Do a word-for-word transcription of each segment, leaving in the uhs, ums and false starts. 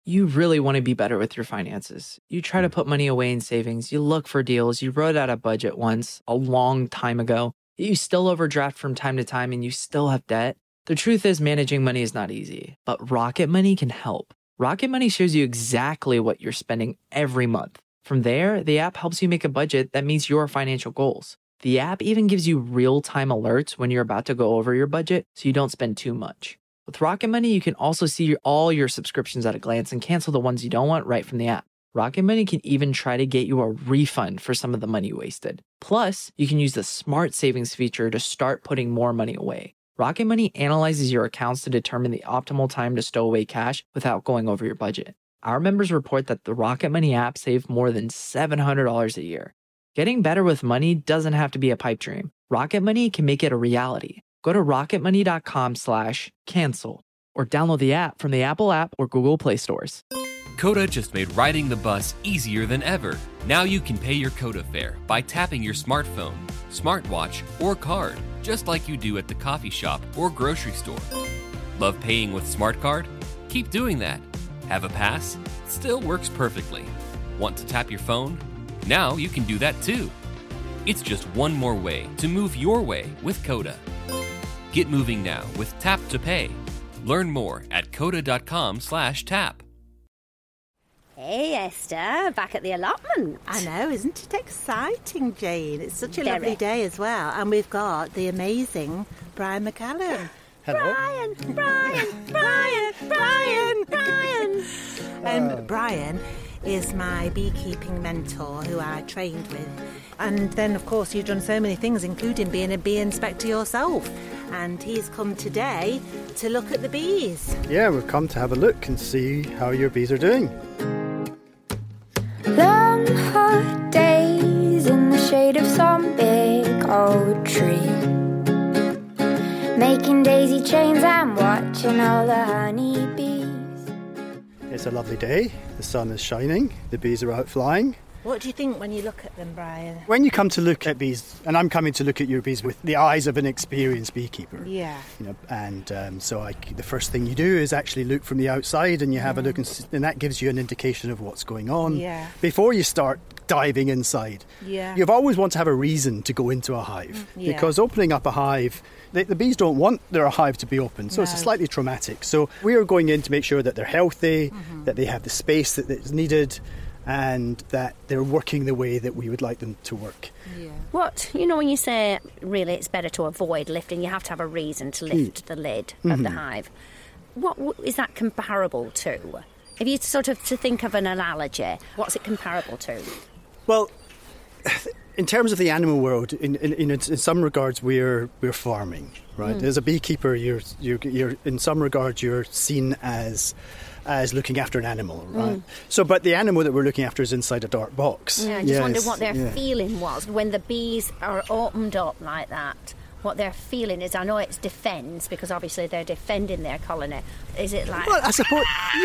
You really want to be better with your finances. You try to put money away in savings. You look for deals. You wrote out a budget once a long time ago. You still overdraft from time to time and you still have debt. The truth is managing money is not easy, but Rocket Money can help. Rocket Money shows you exactly what you're spending every month. From there, the app helps you make a budget that meets your financial goals. The app even gives you real-time alerts when you're about to go over your budget so you don't spend too much. With Rocket Money, you can also see all your subscriptions at a glance and cancel the ones you don't want right from the app. Rocket Money can even try to get you a refund for some of the money you wasted. Plus, you can use the Smart Savings feature to start putting more money away. Rocket Money analyzes your accounts to determine the optimal time to stow away cash without going over your budget. Our members report that the Rocket Money app saved more than seven hundred dollars a year. Getting better with money doesn't have to be a pipe dream. Rocket Money can make it a reality. Go to rocketmoney.com slash cancel or download the app from the Apple app or Google Play stores. Coda just made riding the bus easier than ever. Now you can pay your Coda fare by tapping your smartphone, smartwatch, or card, just like you do at the coffee shop or grocery store. Love paying with SmartCard? Keep doing that. Have a pass? Still works perfectly. Want to tap your phone? Now you can do that too. It's just one more way to move your way with Coda. Get moving now with Tap to Pay. Learn more at coda.com slash tap. Hey, Esther, back at the allotment. I know, isn't it exciting, Jane? It's such a Very. lovely day as well. And we've got the amazing Brian McCallum. Hello. Brian, Brian, Brian, Brian, Brian. Um, Brian is my beekeeping mentor who I trained with. And then, of course, you've done so many things, including being a bee inspector yourself. And he's come today to look at the bees. Yeah, we've come to have a look and see how your bees are doing. Long hot days in the shade of some big old tree, making daisy chains and watching all the honeybees. It's a lovely day. The sun is shining. The bees are out flying. What do you think when you look at them, Brian? When you come to look at bees, and I'm coming to look at your bees with the eyes of an experienced beekeeper. Yeah. You know, and um, so I, the first thing you do is actually look from the outside, and you have mm. a look, and, s- and that gives you an indication of what's going on. Yeah. Before you start diving inside. Yeah. You've always want to have a reason to go into a hive. Yeah. Because opening up a hive, the, the bees don't want their hive to be open, so No. it's slightly traumatic. So we are going in to make sure that they're healthy, mm-hmm. that they have the space that is needed, and that they're working the way that we would like them to work. Yeah. What, you know, when you say really it's better to avoid lifting, you have to have a reason to lift mm. the lid mm-hmm. of the hive. What w- is that comparable to? If you sort of to think of an analogy, what's it comparable to? Well, in terms of the animal world, in in, in, in some regards, we're we're farming, right? Mm. As a beekeeper, you're, you're you're in some regards you're seen as as looking after an animal, right? Mm. So, but the animal that we're looking after is inside a dark box. Yeah, I just yes, wondered what their yeah. feeling was when the bees are opened up like that. What their feeling is. I know it's defence because obviously they're defending their colony. Is it like? Well, I suppose.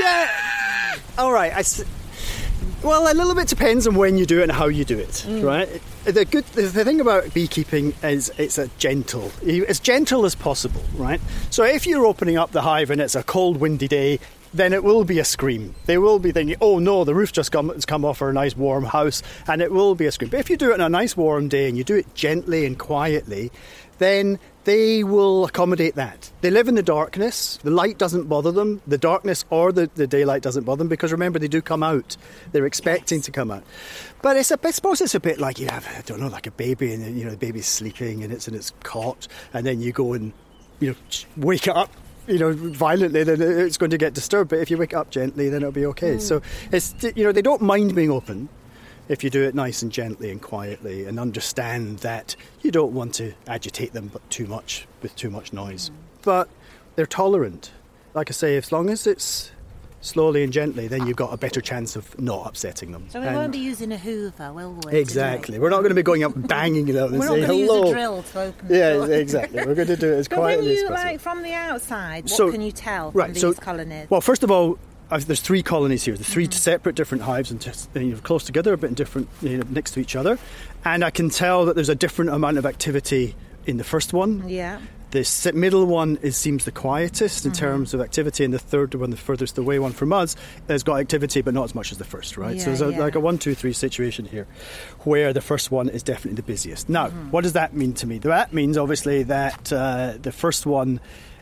Yeah. All right. I. S- Well, a little bit depends on when you do it and how you do it, mm. right? The good, the thing about beekeeping is it's a gentle, as gentle as possible, right? So if you're opening up the hive and it's a cold, windy day, then it will be a scream. They will be thinking, oh no, the roof just come, has come off our nice warm house, and it will be a scream. But if you do it on a nice warm day and you do it gently and quietly, then they will accommodate that. They live in the darkness. The light doesn't bother them. The darkness or the, the daylight doesn't bother them because, remember, they do come out. They're expecting yes. to come out. But it's a, I suppose it's a bit like you have, I don't know, like a baby and, you know, the baby's sleeping and it's in its cot and then you go and, you know, wake it up, you know, violently, then it's going to get disturbed. But if you wake it up gently, then it'll be okay. Mm. So, it's, you know, they don't mind being open if you do it nice and gently and quietly and understand that you don't want to agitate them but too much with too much noise. Mm. But they're tolerant. Like I say, as long as it's slowly and gently, then you've got a better chance of not upsetting them. So we and won't be using a hoover, will we? Exactly. Today? We're not going to be going up and banging it out and We're saying not going to hello. use a drill to open the yeah, door. exactly. We're going to do it as but quietly when you, as possible. like, from the outside, what so, can you tell from right, these so, colonies? Well, first of all, Uh, there's three colonies here. There's three mm-hmm. separate different hives and just, you know, close together, but in different, you know, next to each other. And I can tell that there's a different amount of activity in the first one. Yeah. The s- middle one is seems the quietest in Mm-hmm. terms of activity, and the third one, the furthest away one from us, has got activity, but not as much as the first, right? Yeah, so there's a, yeah. like a one, two, three situation here, where the first one is definitely the busiest. Now, Mm-hmm. what does that mean to me? That means, obviously, that uh, the first one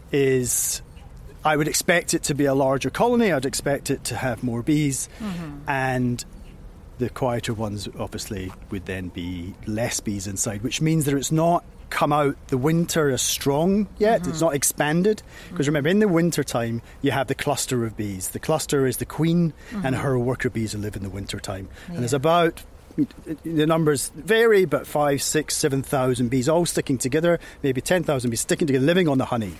is... I would expect it to be a larger colony. I'd expect it to have more bees, Mm-hmm. and the quieter ones, obviously, would then be less bees inside, which means that it's not come out the winter as strong yet. Mm-hmm. It's not expanded. Because remember, in the winter time, you have the cluster of bees. The cluster is the queen and her worker bees who live in the winter time. And there's about, the numbers vary, but five, six, seven thousand bees all sticking together, maybe ten thousand bees sticking together, living on the honey.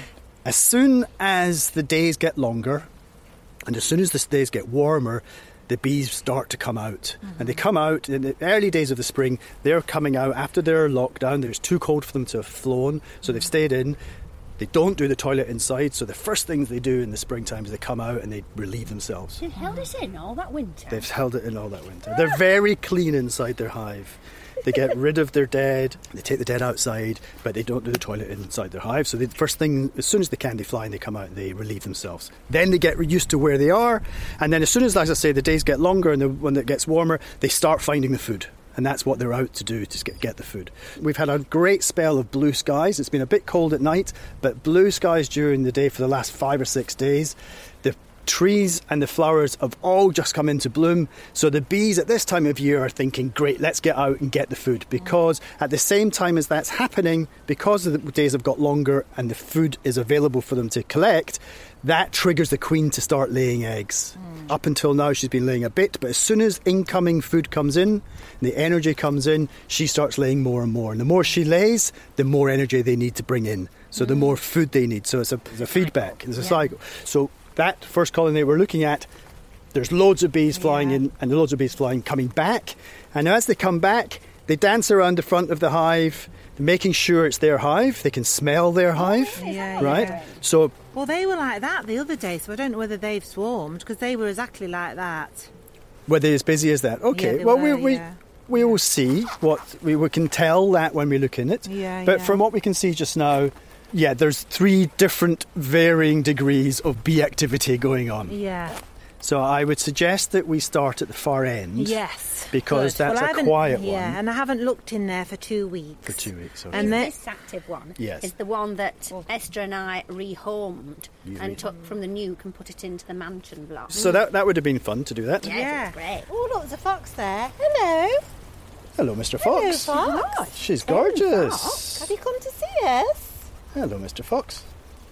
As soon as the days get longer, and as soon as the days get warmer, the bees start to come out. Mm-hmm. And they come out in the early days of the spring. They're coming out after they're locked down. It's too cold for them to have flown, so they've stayed in. They don't do the toilet inside, so the first things they do in the springtime is they come out and they relieve themselves. They held it in all that winter. They've held it in all that winter. They're very clean inside their hive. They get rid of their dead. They take the dead outside, but they don't do the toilet inside their hive. So the first thing, as soon as they can, they fly and they come out and they relieve themselves. Then they get used to where they are. And then as soon as, as I say, the days get longer and the, when it gets warmer, they start finding the food. And that's what they're out to do, to get, get the food. We've had a great spell of blue skies. It's been a bit cold at night, but blue skies during the day for the last five or six days. The trees and the flowers have all just come into bloom. So the bees at this time of year are thinking, great, let's get out and get the food. Because at the same time as that's happening, because the days have got longer and the food is available for them to collect, that triggers the queen to start laying eggs. Mm. Up until now, she's been laying a bit, but as soon as incoming food comes in, and the energy comes in, she starts laying more and more. And the more she lays, the more energy they need to bring in. So mm. the more food they need. So it's a, it's a feedback, it's a yeah. cycle. So that first colony we're looking at, there's loads of bees flying yeah. in and loads of bees flying coming back. And as they come back, they dance around the front of the hive, making sure it's their hive. They can smell their hive, yeah, right? Yeah. So, well, they were like that the other day, so I don't know whether they've swarmed, because they were exactly like that. Were they as busy as that? Okay, yeah, well, were, we, we, yeah. we will see what we, we can tell that when we look in it. Yeah, but yeah. from what we can see just now, yeah, there's three different varying degrees of bee activity going on. Yeah. So I would suggest that we start at the far end. Yes. Because good. that's well, a quiet yeah, one. Yeah, and I haven't looked in there for two weeks. For two weeks, okay. And And this active one yes. is the one that Esther and I rehomed You and re- took from the nuke and put it into the mansion block. So that that would have been fun to do that. Yeah, Yeah. it's great. Oh, look, there's a fox there. Hello. Hello, Mister Fox. Hello, Fox. She's Hello, gorgeous. Fox. Have you come to see us? Hello, Mister Fox.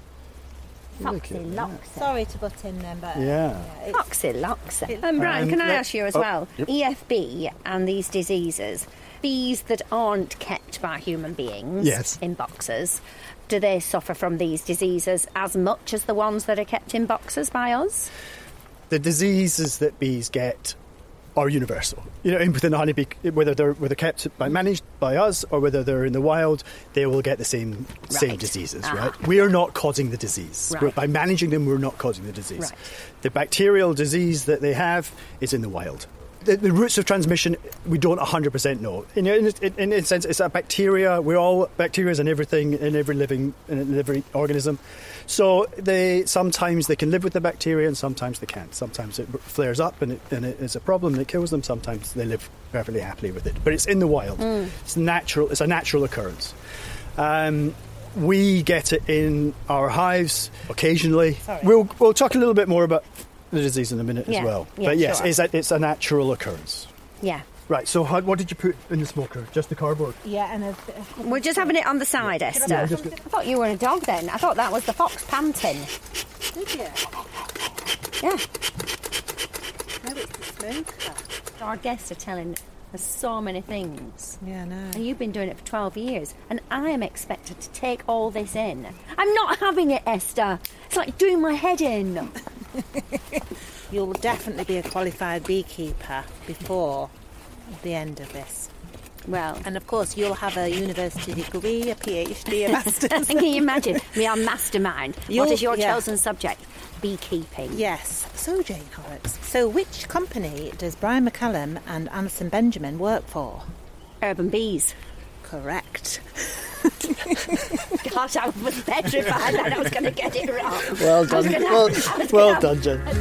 Look Foxy at Loxy. Sorry to butt in then, but... Yeah. it's- Foxy Loxy. It- Um, Brian, And can I let- ask you as oh, well? yep. E F B and these diseases, bees that aren't kept by human beings Yes. in boxes, do they suffer from these diseases as much as the ones that are kept in boxes by us? The diseases that bees get are universal. You know, in within the honeybee, whether they're whether kept by managed by us or whether they're in the wild, they will get the same same Right. diseases. Ah. Right? We are not causing the disease. Right. We're- by managing them, we're not causing the disease. Right. The bacterial disease that they have is in the wild. The, the routes of transmission, we don't one hundred percent know. In, in, in, in a sense, it's a bacteria. We're all bacteria in everything, in every living, in every organism. So they sometimes they can live with the bacteria, and sometimes they can't. Sometimes it flares up, and it, and it is a problem, and it kills them. Sometimes they live perfectly happily with it. But it's in the wild. Mm. It's natural. It's a natural occurrence. Um, we get it in our hives occasionally. Sorry. We'll we'll talk a little bit more about the disease in a minute Yeah, as well. yeah, but yes, sure. it's, a, it's a natural occurrence. Yeah. Right, so how, what did you put in the smoker? Just the cardboard? Yeah, and a, a, We're just having it on the side, Esther. Yeah, just- I thought you were a dog then. I thought that was the fox panting. did you? Yeah. No, it's the smoker. Our guests are telling us so many things. Yeah, no. And you've been doing it for twelve years, and I am expected to take all this in. I'm not having it, Esther. It's like doing my head in. You'll definitely be a qualified beekeeper before the end of this. Well, And of course, you'll have a university degree, a PhD, a master's. can you imagine? We are mastermind. What You'll- is your yeah. chosen subject? Beekeeping. Yes. So, Jane Horrocks, so which company does Brian McCallum and Alison Benjamin work for? Urban bees. Correct. Gosh, I was petrified that I was going to get it wrong. Well done. gonna- Well, I was well gonna- done, Jen.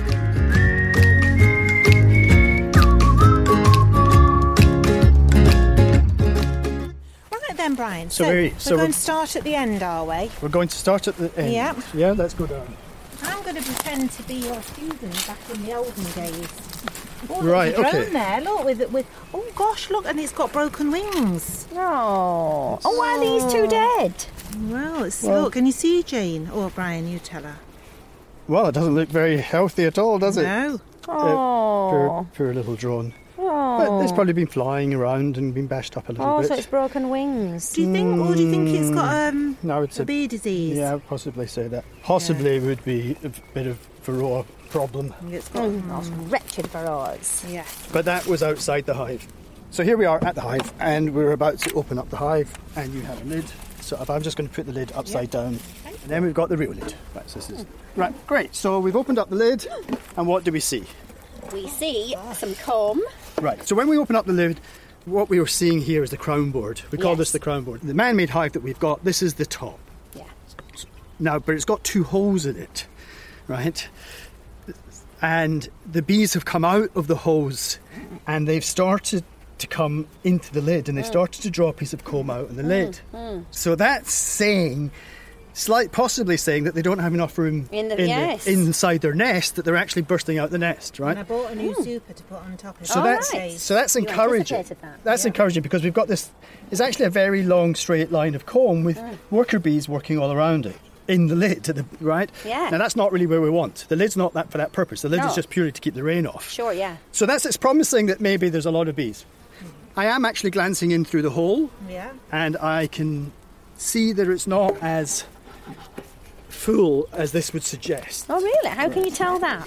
Right then, Brian. So So, we- we're so going we're- to start at the end, are we? We're going to start at the end. Yeah. Yeah, let's go down. I'm going to pretend to be your student back in the olden days. Oh, Right, there's a drone okay. there, look, with, with... Oh, gosh, look, and it's got broken wings. Oh, oh, why are these two dead? Well, it's, Well- look, can you see Jane? Or Brian, you tell her. Well, it doesn't look very healthy at all, does it? No. Oh, Poor, poor little drone. oh. But it's probably been flying around and been bashed up a little Oh, bit. so it's broken wings. Do you think, or do you think it's got um, No, I would say, a bee disease? yeah, I would possibly say that. Possibly would be a bit of Varroa problem. It's got, Oh, those wretched burrows. yeah. But that was outside the hive. So here we are at the hive, and we're about to open up the hive, and you have a lid. So if I'm just going to put the lid upside down, and then we've got the real lid. Right, so this is right. Great. So we've opened up the lid, and what do we see? We see some comb. Right. So when we open up the lid, what we were seeing here is the crown board. We call Yes. this the crown board. The man-made hive that we've got. This is the top. Yeah. Now, but it's got two holes in it, right? And the bees have come out of the holes, and they've started to come into the lid, and they've started to draw a piece of comb out in the lid. So that's saying, slight, possibly saying that they don't have enough room In the- yes. inside their nest, that they're actually bursting out the nest, right? And I bought a new super to put on top of So Oh, that's right. so that's You encouraging. anticipated that, That's yeah. encouraging because we've got this. It's actually a very long straight line of comb with worker bees working all around it in the lid, to the right. Yeah. Now that's not really where we want. The lid's not that for that purpose. The lid No. is just purely to keep the rain off. Sure, yeah. So that's it's promising that maybe there's a lot of bees. I am actually glancing in through the hole, Yeah. and I can see that it's not as full as this would suggest. Oh, really? How can you tell that?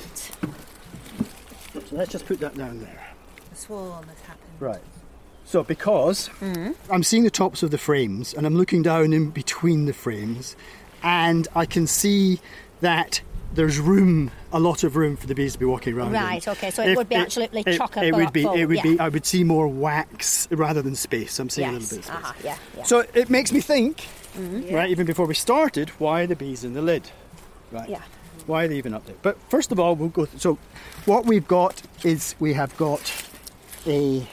So let's just put that down there. The swarm has happened. Right. So because I'm seeing the tops of the frames and I'm looking down in between the frames, and I can see that there's room, a lot of room for the bees to be walking around. in. Right, okay, so it would be absolutely it, chock a it would be. full, It would yeah. be. I would see more wax rather than space. I'm seeing a Yes. little bit of space. Uh-huh, yeah, yeah. So it makes me think, right? Even before we started, why are the bees in the lid? Right. Yeah. Why are they even up there? But first of all, we'll go. Th- so what we've got is we have got a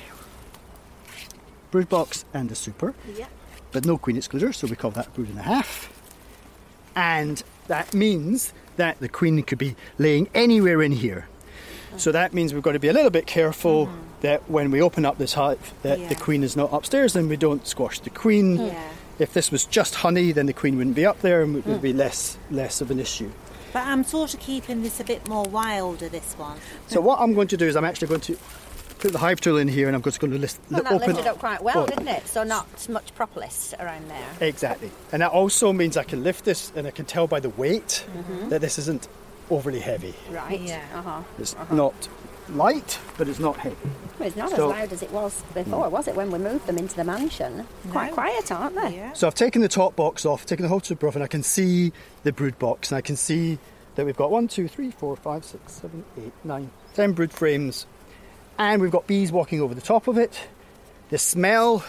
brood box and a super, Yeah. but no queen excluder, so we call that a brood and a half. And that means that the queen could be laying anywhere in here. So that means we've got to be a little bit careful that when we open up this hive, that Yeah. the queen is not upstairs and we don't squash the queen. Yeah. If this was just honey, then the queen wouldn't be up there and it would be less less of an issue. But I'm sort of keeping this a bit more wilder, this one. So what I'm going to do is I'm actually going to put the hive tool in here, and I'm just going to list, Well, that open lifted up quite well, Oh, didn't it? So not much propolis around there. Exactly. And that also means I can lift this, and I can tell by the weight that this isn't overly heavy. Right. Yeah. Uh-huh. It's not light, but it's not heavy. Well, it's not So- as loud as it was before, was it, when we moved them into the mansion? Quite No. quiet, aren't they? Yeah. So I've taken the top box off, taken the whole super off, and I can see the brood box, and I can see that we've got one, two, three, four, five, six, seven, eight, nine, ten brood frames, and we've got bees walking over the top of it. The smell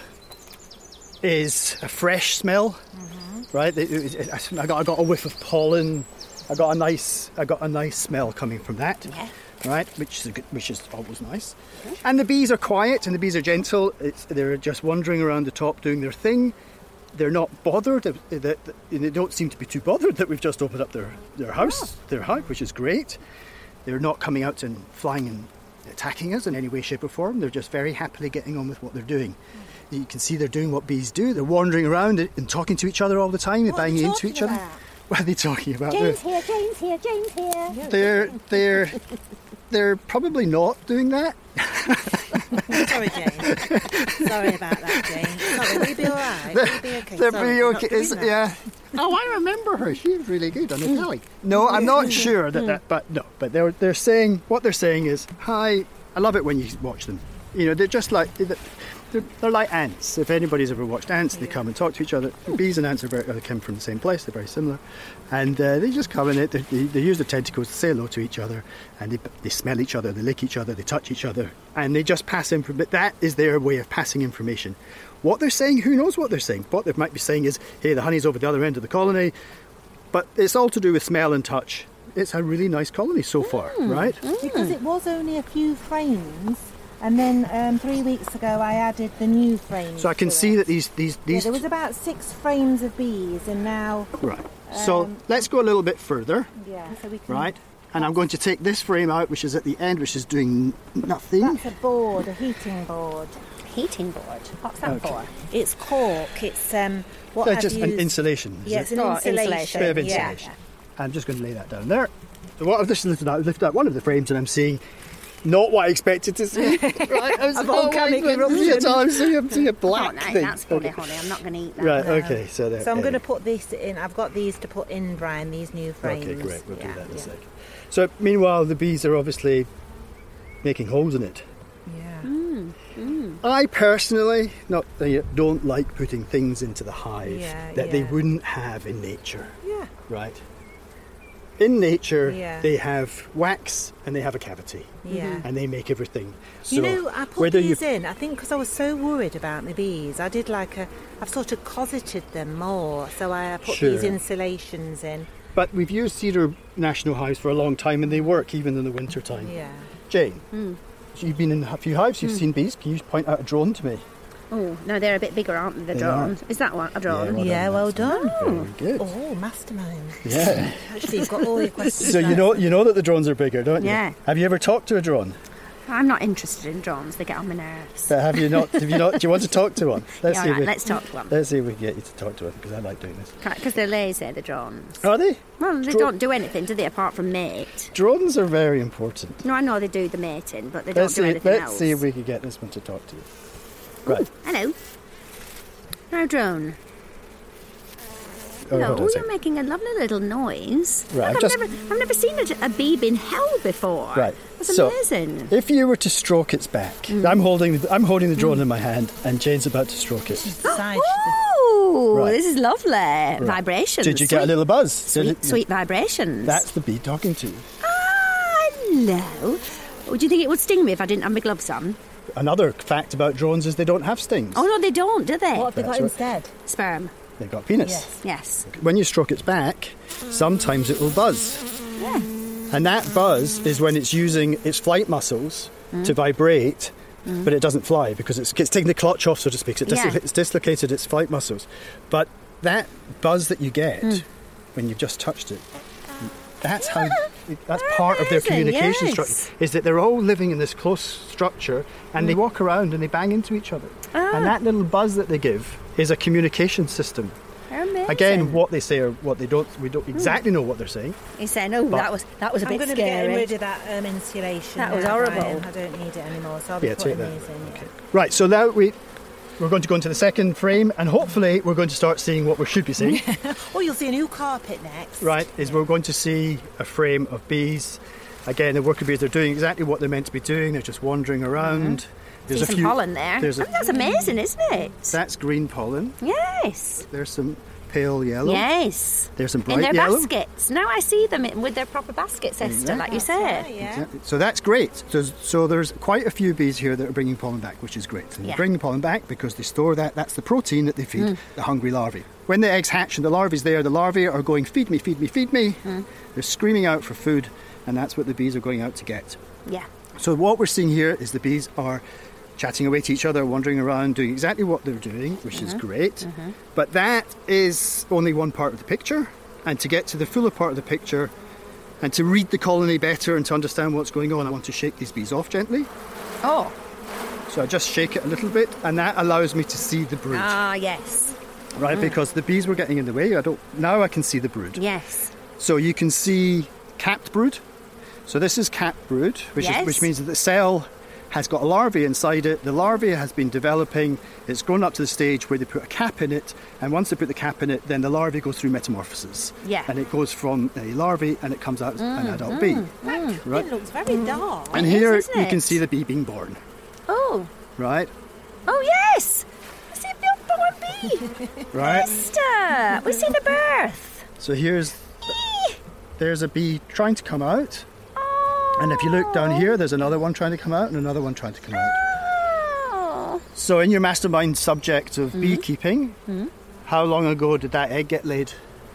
is a fresh smell, right? It- it- it- I got I got a whiff of pollen. I got a nice I got a nice smell coming from that. Yeah. Right, which is a good, which is always nice. And the bees are quiet and the bees are gentle. It's, they're just wandering around the top doing their thing. They're not bothered. They, they, they don't seem to be too bothered that we've just opened up their, their house, their hive, which is great. They're not coming out and flying and attacking us in any way, shape or form. They're just very happily getting on with what they're doing. You can see they're doing what bees do. They're wandering around and talking to each other all the time. They're What are banging you into talking each other. about? What are they talking about? James They're- here, James here, James here. They're they're they're probably not doing that. Sorry, Jane. Sorry about that, Jane. Sorry, will you be all right? Will you be okay? They're Sorry, pretty not okay. doing Is- that. yeah. Oh, I remember her. She was really good on the telly. No, I'm not sure that that. But no, but they're they're saying what they're saying is, hi. I love it when you watch them. You know, they're just like they're, they're like ants. If anybody's ever watched ants, they come and talk to each other. Bees and ants are very they come from the same place. They're very similar, and uh, they just come in it. They, they, they use their tentacles to say hello to each other, and they they smell each other, they lick each other, they touch each other, and they just pass information. But that is their way of passing information. What they're saying, who knows what they're saying? What they might be saying is, hey, the honey's over the other end of the colony, but it's all to do with smell and touch. It's a really nice colony so far, Mm. right? Because it was only a few frames, and then um, three weeks ago I added the new frames. So I can to see it. that these these Yeah, these there was about six frames of bees, and now right. So Um, let's go a little bit further, yeah, so we can. right? And I'm going to take this frame out, which is at the end, which is doing nothing. That's a board, a heating board. Heating board. What's that Okay. for? It's cork. It's um what Uh, I've just used. an insulation. is Yeah, it? it's an Oh, insulation. insulation. Bit of yeah. insulation. I'm just going to lay that down there. So what I've just lifted out, lifted out one of the frames, and I'm seeing not what I expected to see. Right, I was A volcanic eruption. I'm seeing a, seeing a black Oh, no, thing. that's funny, Okay. honey. I'm not going to eat that. Right, No. okay, so there. So I'm going to there. put this in. I've got these to put in, Brian. These new frames. Okay, great. We'll Yeah, do that in a yeah. sec. So meanwhile, the bees are obviously making holes in it. Yeah. I personally not uh, don't like putting things into the hive Yeah, that they yeah. wouldn't have in nature. Yeah. Right. In nature, Yeah. they have wax and they have a cavity, Yeah. and they make everything. So You know, I put whether these you in, I think because I was so worried about my bees. I did like a, I've sort of cosseted them more. So I put these Sure. insulations in. But we've used cedar national hives for a long time, and they work even in the winter time. Yeah. Jane, Hmm. so you've been in a few hives, you've seen bees. Can you point out a drone to me? Oh, no, they're a bit bigger, aren't they, the They drone? Is that one, a drone? well yeah, done, well that's done. Very good. Oh, mastermind. Yeah. Actually, you've got all your questions So you right. know you know that the drones are bigger, don't you? Yeah. Have you ever talked to a drone? I'm not interested in drones. They get on my nerves. Uh, have you not? Have you not? Do you want to talk to one? Let's Yeah, see. all if we, right, let's talk to one. let's see if we can get you to talk to one, because I like doing this. Because they're lazy, the drones. Are they? Well, they Dro- don't do anything, do they, apart from mate? Drones are very important. No, I know they do the mating, but they don't Let's do see. anything Let's else. see if we can get this one to talk to you. Right. Hello. Hello, drone. Oh, Hello, hold on a you're sec. making a lovely little noise. Right, Look, I've I've, just- never, I've never seen a, a bee in hell before. Right. That's So, amazing. if you were to stroke its back, Mm. I'm holding I'm holding the drone in my hand, and Jane's about to stroke it. Decided. Oh, Right. this is lovely. Vibrations. Did you get a Sweet- little buzz? Did Sweet, it- sweet vibrations. That's the bee talking to you. Ah, hello. Would you think it would sting me if I didn't have my gloves on? Another fact about drones is they don't have stings. Oh, no, they don't, do they? What have they got That's right. instead? Sperm. They've got penis. Yes. Yes. When you stroke its back, sometimes it will buzz. Yeah. And that buzz is when it's using its flight muscles to vibrate, but it doesn't fly because it's, it's taking the clutch off, so to speak. It dis- Yeah. It's dislocated its flight muscles. But that buzz that you get when you've just touched it, that's how. That's part of their Amazing, communication yes. structure. Is that they're all living in this close structure, and they walk around and they bang into each other. And that little buzz that they give is a communication system. Amazing. Again, what they say or what they don't, we don't exactly know what they're saying. He's saying, oh, that was that was a I'm bit going to be getting scary. rid of that um, insulation. That was now, horrible. Brian. I don't need it anymore, so I'll be Yeah, putting take that. these in. Yeah. Right, so now we, we're going to go into the second frame, and hopefully we're going to start seeing what we should be seeing. Oh, you'll see a new carpet next. Right, is we're going to see a frame of bees. Again, the worker bees, they're doing exactly what they're meant to be doing. They're just wandering around. See some pollen there. There's a, Oh, that's amazing, isn't it? that's green pollen. Yes. There's some pale yellow. Yes. There's some In bright their yellow. baskets. Now I see them in, with their proper baskets, Esther, like you said. Right, yeah. Exactly. So that's great. So, so there's quite a few bees here that are bringing pollen back, which is great. And Yeah. they bring the pollen back because they store that. That's the protein that they feed Mm. the hungry larvae. When the eggs hatch and the larvae's there, the larvae are going, feed me, feed me, feed me. Mm. They're screaming out for food, and that's what the bees are going out to get. Yeah. So what we're seeing here is the bees are chatting away to each other, wandering around, doing exactly what they're doing, which is great. But that is only one part of the picture. And to get to the fuller part of the picture and to read the colony better and to understand what's going on, I want to shake these bees off gently. Oh. So I just shake it a little bit, and that allows me to see the brood, Ah, yes. right? Because the bees were getting in the way. I don't. Now I can see the brood. Yes. So you can see capped brood. So this is capped brood, which Yes. is which means that the cell has got a larvae inside it. The larvae has been developing. It's grown up to the stage where they put a cap in it, and once they put the cap in it, then the larvae goes through metamorphosis. Yeah. And it goes from a larvae and it comes out as an adult bee. Right. It looks very dark. And It here is, isn't you can it? see the bee being born. Oh. Right. Oh, yes. I see a newborn bee. Right. Esther, we see the birth. So here's there's a bee trying to come out. Oh. And if you look down here, there's another one trying to come out and another one trying to come out. Oh. So in your mastermind subject of Mm-hmm. beekeeping, Mm-hmm. how long ago did that egg get laid?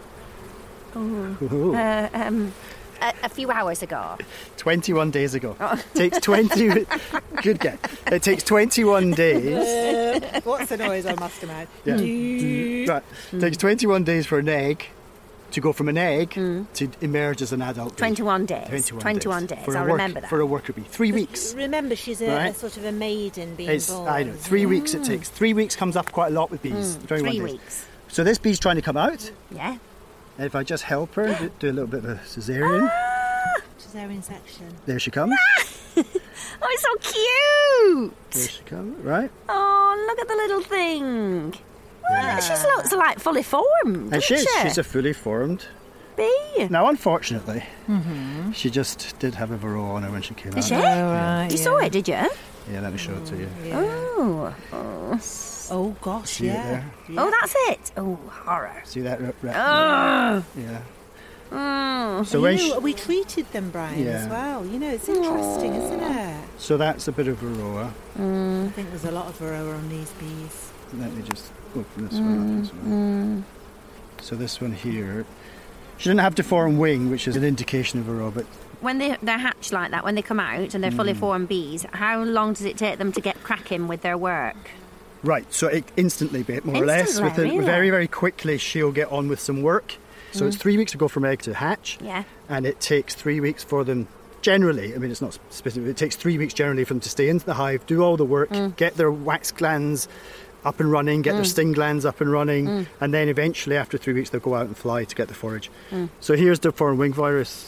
Ooh. Uh, um, a, a few hours ago. twenty-one days ago. Oh. Takes twenty... Good guess. It takes twenty-one days. Uh, what's the noise on Mastermind? Yeah. Right. It takes twenty-one days for an egg to go from an egg to emerge as an adult bee. twenty-one days. twenty-one, twenty-one days. For a I work- remember that. For a worker bee. Three weeks. Remember, she's a, Right. a sort of a maiden being It's, born. I know, three weeks it takes. Three weeks comes up quite a lot with bees. twenty-one Three days. weeks. So this bee's trying to come out. Yeah. And if I just help her, do, do a little bit of a cesarean. Cesarean section. There she comes. Oh, it's so cute. There she comes. Right. Oh, look at the little thing. Oh, she looks like fully formed. And she doesn't is. she? She's a fully formed. bee. Now, unfortunately, she just did have a varroa on her when she came Did out. she? right, You yeah. saw it, did you? Yeah, let me show it to you. Oh. Oh. Oh gosh, See it yeah. there? Oh, that's it. Oh, horror. See that? Rep, rep, Oh. Yeah. Mm. So when You she, know, we treated them, Brian, Yeah. as well. You know, it's interesting, isn't it? so that's a bit of varroa. I think there's a lot of varroa on these bees. Let me just open this one up as well. So this one here, she didn't have to form wing, which is an indication of varroa, but When they, they're hatched like that, when they come out and they're fully formed bees, how long does it take them to get cracking with their work? right. So it instantly, bit more or less, Instantly, within really? very very quickly, she'll get on with some work. So it's three weeks to go from egg to hatch, Yeah. and it takes three weeks for them. Generally, I mean, it's not specific. It takes three weeks generally for them to stay in the hive, do all the work, get their wax glands up and running, get their sting glands up and running, and then eventually, after three weeks, they'll go out and fly to get the forage. So here's the foreign wing virus,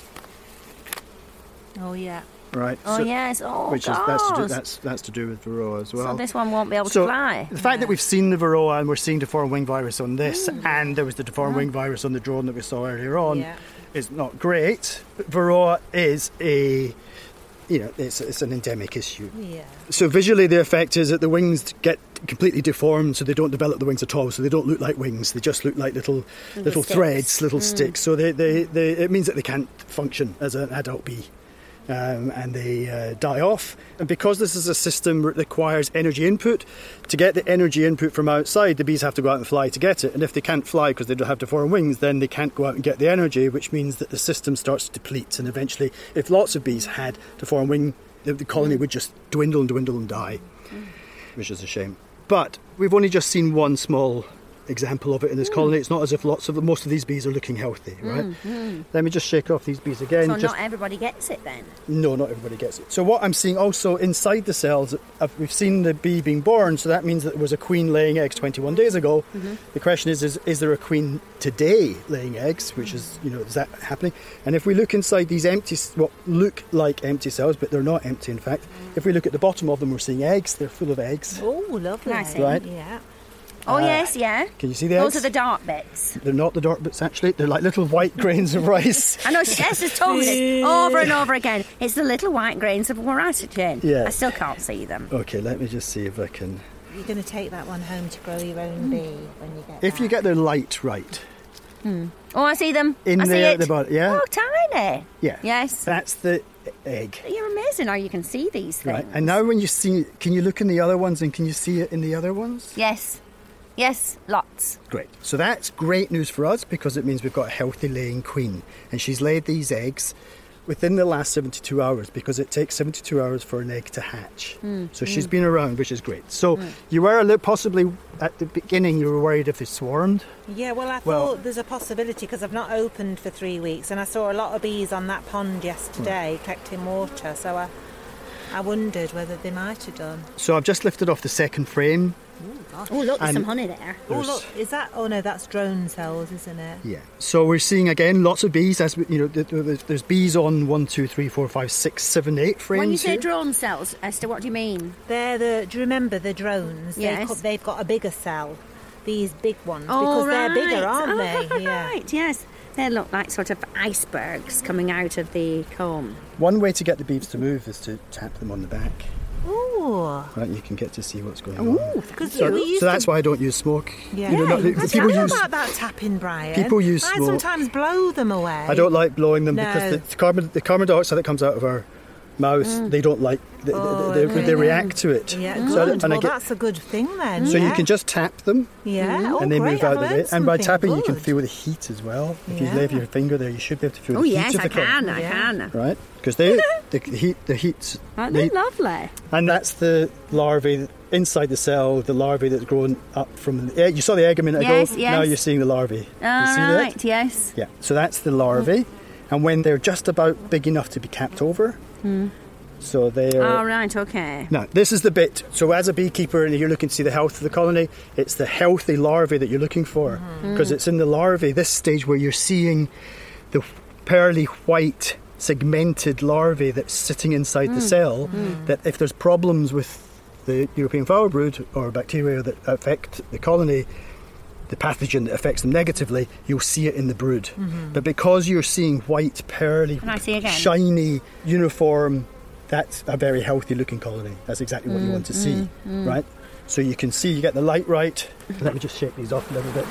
Oh yeah. right? Oh, so, yes. Oh, which is that's to do, gosh. that's that's to do with varroa as well. So this one won't be able So to fly. the fact that we've seen the varroa and we're seeing deformed wing virus on this, and there was the deformed wing virus on the drone that we saw earlier on, Yeah. is not great. But varroa is a, you know, it's it's an endemic issue. Yeah. So visually, the effect is that the wings get completely deformed, so they don't develop the wings at all. So they don't look like wings; they just look like little little sticks. threads, little sticks. So they, they, they it means that they can't function as an adult bee. Um, and they uh, die off. And because this is a system that requires energy input, to get the energy input from outside, the bees have to go out and fly to get it. And if they can't fly because they don't have deformed wings, then they can't go out and get the energy, which means that the system starts to deplete. And eventually, if lots of bees had deformed wing, the, the colony would just dwindle and dwindle and die, which is a shame. But we've only just seen one small example of it in this colony. It's not as if lots of most of these bees are looking healthy, right? Let me just shake off these bees again. So just not everybody gets it then. no, not everybody gets it. So what I'm seeing also inside the cells, uh, we've seen the bee being born, so that means that there was a queen laying eggs twenty-one days ago. The question is, is, is there a queen today laying eggs, which is, you know, is that happening? And if we look inside these empty, s- what look like empty cells, but they're not empty in fact, if we look at the bottom of them, we're seeing eggs. They're full of eggs. Oh, lovely. Nice. Right. Yeah. Oh, yes, yeah. Can you see the Those eggs? are the dark bits. They're not the dark bits actually, they're like little white grains of rice. I know Jess has told me this over and over again. It's the little white grains of Waratigen. Yeah. I still can't see them. Okay, let me just see if I can... You're going to take that one home to grow your own bee when you get If you back. get the light right, Oh, I see them. in I see there it. at the bottom, yeah? Oh, tiny. Yeah. Yes. That's the egg. You're amazing how you can see these things. Right, and now when you see, can you look in the other ones and can you see it in the other ones? Yes. Yes, lots. Great. So that's great news for us because it means we've got a healthy laying queen. And she's laid these eggs within the last seventy-two hours because it takes seventy-two hours for an egg to hatch. So she's been around, which is great. So you were a little, possibly at the beginning, you were worried if they swarmed. Yeah, well, I Well- thought there's a possibility because I've not opened for three weeks and I saw a lot of bees on that pond yesterday collecting water, so I, I wondered whether they might have done. So I've just lifted off the second frame. Oh, look, there's And- some honey there. Oh, There's- look, is that? Oh, no, that's drone cells, isn't it? Yeah. So we're seeing again lots of bees. As we, you know, th- th- there's bees on one, two, three, four, five, six, seven, eight frames. When you say here. drone cells, Esther, what do you mean? They're the. Do you remember the drones? Yes. They've got, they've got a bigger cell. These big ones Oh, because they're right. bigger, aren't oh, they? Yeah. Right, yes. They look like sort of icebergs coming out of the comb. One way to get the bees to move is to tap them on the back. Ooh. Right, you can get to see what's going Ooh, on. Because So, we used so that's to. why I don't use smoke. Yeah, You know, not- I people don't know use. about that tapping, Brian. people use I smoke. sometimes blow them away. I don't like blowing them No. because the carbon, the carbon dioxide that comes out of our mouse, Mm. they don't like, they, Oh, they, they, okay. they react to it. Yeah, Mm. So, good. and I well, get- that's a good thing then. so yeah. you can just tap them Yeah, oh, and they great. move out I've of the way. learned And by something tapping, you can good. feel the heat as well. If Yeah. you leave your finger there, you should be able to feel Oh, the heat yes, of I the colony. can, I Yeah. can. Right? Because they, the heat, the heat's... Aren't the they heat- lovely? and that's the larvae inside the cell, the larvae that's grown up from the egg. You saw the egg a minute Yes, ago. yes. Now you're seeing the larvae. All you see that? right, yes. Yeah. So that's the larvae. And when they're just about big enough to be capped over, so they're... All right, okay. Now, this is the bit. So as a beekeeper and you're looking to see the health of the colony, it's the healthy larvae that you're looking for. Because it's in the larvae, this stage where you're seeing the pearly white segmented larvae that's sitting inside the cell, that if there's problems with the European flower brood or bacteria that affect the colony, the pathogen that affects them negatively, you'll see it in the brood. But because you're seeing white, pearly, Can I see again? shiny, uniform, that's a very healthy looking colony. That's exactly what you want to see, right? So you can see, you get the light right. Let me just shake these off a little bit.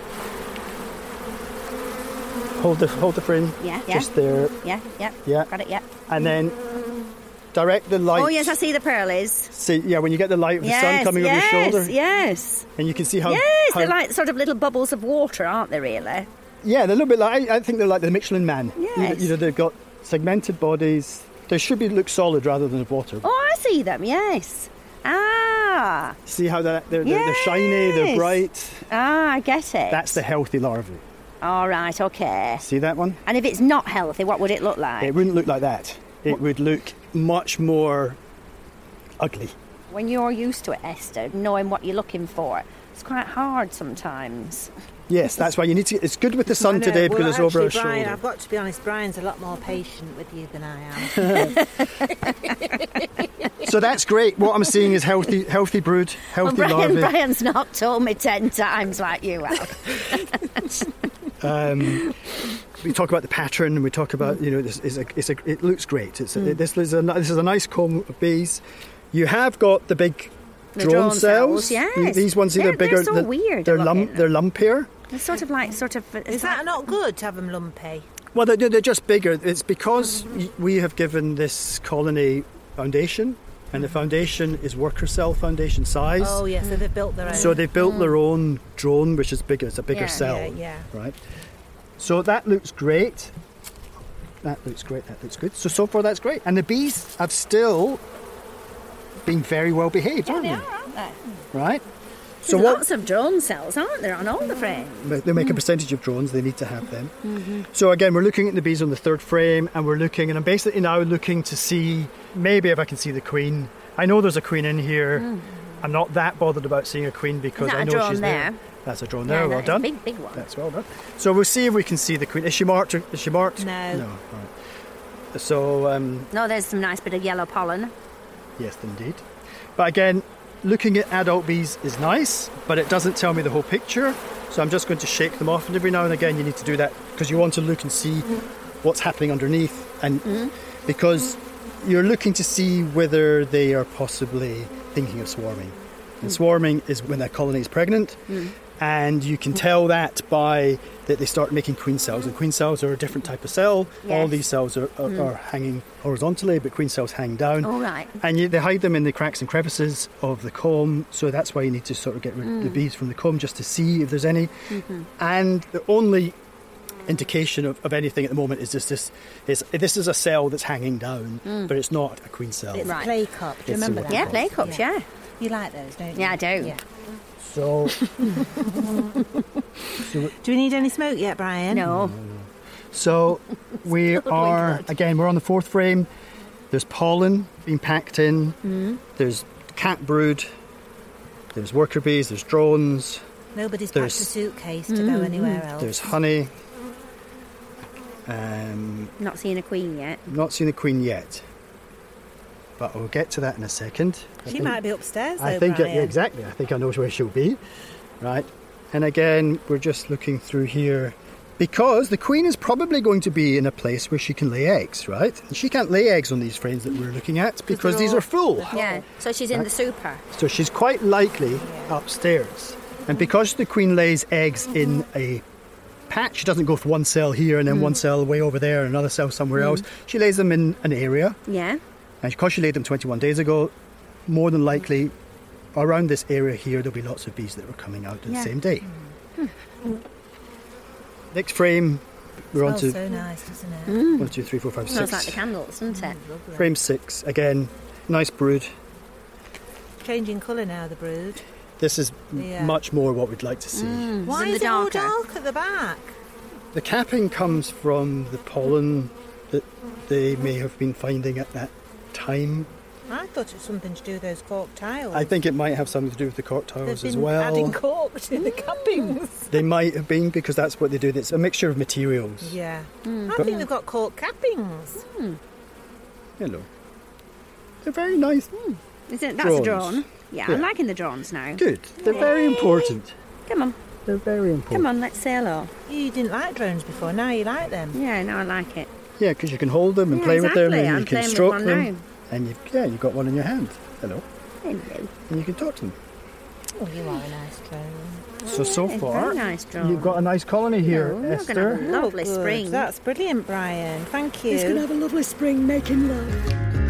Hold the hold the frame. Yeah, yeah. Just there. Yeah, yeah. Yeah. Got it, yeah. And then direct the light. Oh, yes, I see the pearlies. See, yeah, when you get the light of the yes, sun coming yes, over your shoulder, yes. and you can see how. Yes, how they're like sort of little bubbles of water, aren't they, really? Yeah, they're a little bit like. I, I think they're like the Michelin Man. You know- Yes. You know, they've got segmented bodies. They should be look solid rather than water. Oh, I see them, yes. Ah, See how they're, they're, they're, they're shiny, they're Yes. bright. ah, I get it. That's the healthy larvae. All right, okay. See that one? And if it's not healthy, what would it look like? It wouldn't look like that. It would look much more ugly. When you're used to it, Esther, knowing what you're looking for, it's quite hard sometimes. Yes, that's why you need to. It's good with the sun I know. today because well, it's over our actually, Brian, shoulder. I've got to be honest, Brian's a lot more patient with you than I am. So that's great. What I'm seeing is healthy, healthy brood, Well, healthy Brian, larvae. Brian's not told me ten times like you have. Um, we talk about the pattern, and we talk about you know this is a, it's a, it looks great. It's a, Mm. this is a this is a nice comb of bees. You have got the big The drone, drone cells. cells, yes. You- These ones, see, they're, They're- bigger. they're so weird They're lump. looking. They're lumpier. It's sort of like, sort of. It's Is that like- not good to have them lumpy? Well, they're, they're just bigger. It's because y- we have given this colony foundation, and the foundation is worker cell foundation size. Oh, yeah, so they've built their own. So they built their own drone, which is bigger. It's a bigger Yeah, cell, yeah, yeah. right? So that looks great. That looks great. That looks good. So so far that's great. And the bees have still been very well behaved, Yeah, aren't they they? are, aren't they? Right. So There's what? lots of drone cells, aren't there, on all the frames? They make a percentage of drones. They need to have them. So again, we're looking at the bees on the third frame, and we're looking, and I'm basically now looking to see maybe if I can see the queen. I know there's a queen in here. I'm not that bothered about seeing a queen because Is that I a know drone she's there. there? That's a drone Yeah, there. that Well is done. a big, big one. That's well done. So we'll see if we can see the queen. Is she marked? Is she marked? No. No. Right. So um, No, there's some nice bit of yellow pollen. yes, indeed. But again, looking at adult bees is nice, but it doesn't tell me the whole picture. So I'm just going to shake them off, and every now and again you need to do that because you want to look and see what's happening underneath, and because you're looking to see whether they are possibly thinking of swarming. And swarming is when a colony is pregnant, and you can tell that by that they start making queen cells. And queen cells are a different type of cell. All Yes. these cells are, are, are hanging horizontally, but queen cells hang down. All right. And you, they hide them in the cracks and crevices of the comb, so that's why you need to sort of get rid of the bees from the comb just to see if there's any. And the only indication of, of anything at the moment is just this: is this is a cell that's hanging down, but it's not a queen cell. It's Right. clay cup. Do you It's a remember what that? Yeah, Yeah. play cups, yeah. You like those, don't you? Yeah, I do. Yeah. So, Do we need any smoke yet, Brian? No. so we Still doing are good. again. We're on the fourth frame. There's pollen being packed in. There's cat brood. There's worker bees. There's drones. Nobody's There's- packed a suitcase to go anywhere else. There's honey. Um, Not seeing a queen yet. not seen the queen yet, but we'll get to that in a second. I She think- might be upstairs, though, I think Brian. yeah, exactly. I think I know where she'll be, right? And again, we're just looking through here because the queen is probably going to be in a place where she can lay eggs, right? And she can't lay eggs on these frames that we're looking at because they're these all- are full. Yeah. So she's in the super. So she's quite likely upstairs. And because the queen lays eggs in a patch, she doesn't go for one cell here and then one cell way over there and another cell somewhere else. She lays them in an area. Yeah. And because you laid them twenty-one days ago, more than likely, around this area here, there'll be lots of bees that were coming out on Yeah. the same day. Next frame, we're on Smells to so nice, doesn't it? one, two, three, four, five, Smells six. like the candles, doesn't it? Lovely. Frame six, again, nice brood. Changing colour now, the brood. This is m- Yeah. much more what we'd like to see. Why in is the it all darker. dark at the back? The capping comes from the pollen that they may have been finding at that time. I thought it was something to do with those cork tiles. I think it might have something to do with the cork They've tiles been as well. adding cork to the cappings. They might have been, because that's what they do. It's a mixture of materials. Yeah. Hmm. I think they've got cork cappings. Hello. They're very nice. Is it? That's a Drones. drone. Yeah, Yeah. I'm liking the drones now. Good. They're very important. Come on, They're very important. come on, let's say hello. You didn't like drones before, now you like them. Yeah, now I like it. Yeah, because you can hold them and Yeah, play with them, exactly. and I'm you can playing with stroke one them, now. and you've, yeah, you've got one in your hand. Hello. Hello. And you can talk to them. Oh, you are a nice drone. So so Yeah, far, very nice drone. you've got a nice colony here, No, you're gonna Esther. have a lovely Oh, good. spring. That's brilliant, Brian. Thank you. He's going to have a lovely spring making love.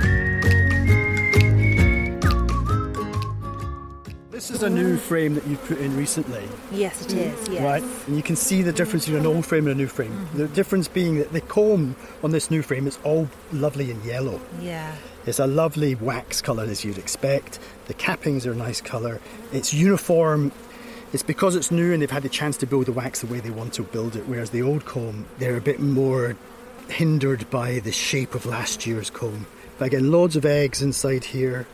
This is a new frame that you've put in recently, Yes, it is. Yes. right? And you can see the difference between an old frame and a new frame. Mm-hmm. The difference being that the comb on this new frame is all lovely and yellow. Yeah. It's a lovely wax colour, as you'd expect. The cappings are a nice colour. It's uniform. It's because it's new and they've had the chance to build the wax the way they want to build it, whereas the old comb, they're a bit more hindered by the shape of last year's comb. But again, loads of eggs inside here.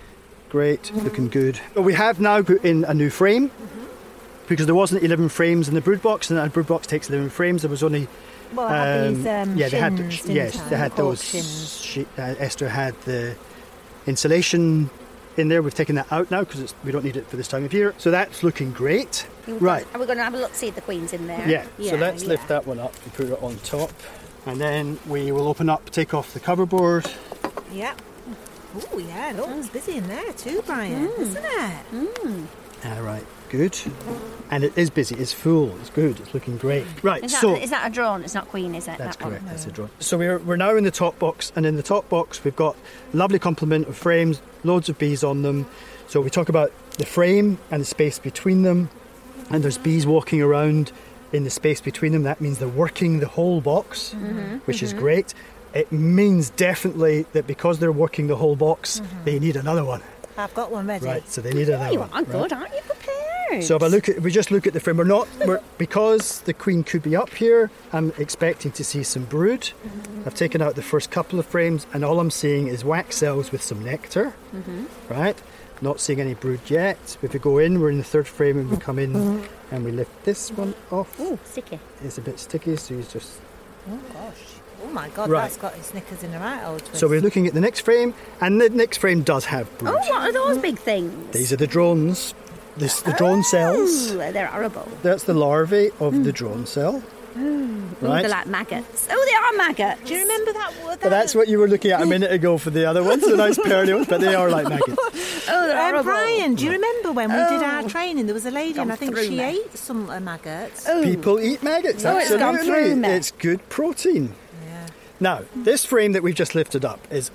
Great, looking good. But we have now put in a new frame because there wasn't eleven frames in the brood box, and that brood box takes eleven frames. There was only Well, I had um, these um, yeah, they had shins, didn't yes, I? they had Cork those. shins. She, uh, Esther had the insulation in there. We've taken that out now because we don't need it for this time of year. So that's looking great. Right. Are we going to have a look, see if the queen's in there? Yeah. So let's yeah. lift that one up and put it on top, and then we will open up, take off the cover board. Yeah. Oh, yeah. Look, it's busy in there too, Brian, Mm. isn't it? All right. Good. And it is busy. It's full. It's good. It's looking great. Right. Is that, so is that a drone? It's not queen, is it? that's that one? correct. That's a drone. So we're we're now in the top box, and in the top box we've got a lovely complement of frames, loads of bees on them. So we talk about the frame and the space between them, and there's bees walking around in the space between them. That means they're working the whole box, Mm-hmm. which is great. It means definitely that because they're working the whole box, they need another one. I've got one ready. Right. So they need another You one. are right? good, aren't you prepared? So if I look at, if we just look at the frame, we're not, we're, because the queen could be up here, I'm expecting to see some brood. I've taken out the first couple of frames, and all I'm seeing is wax cells with some nectar, right? Not seeing any brood yet. If we go in, we're in the third frame, and we come in and we lift this one off. Ooh, sticky. It's a bit sticky, so you just... Oh, gosh. Oh, my God. Right. That's got its knickers in the right old twist. So we're looking at the next frame, and the next frame does have brood. Oh, what are those big things? These are the drones, this, the drone cells. Ooh, they're horrible. That's the larvae of the drone cell. Ooh, Right. they're like maggots. Oh, they are maggots. Do you remember that word? But that's what you were looking at a minute ago for the other ones, the nice pearly ones, but they are like maggots. Oh, they're Um, horrible. Brian, do you remember when we did our Oh. training? There was a lady, Gone and I think through she me. ate some uh, maggots. Oh. People eat maggots, Oh, it's gone absolutely. through me. It's good protein. Yeah. Now, this frame that we've just lifted up is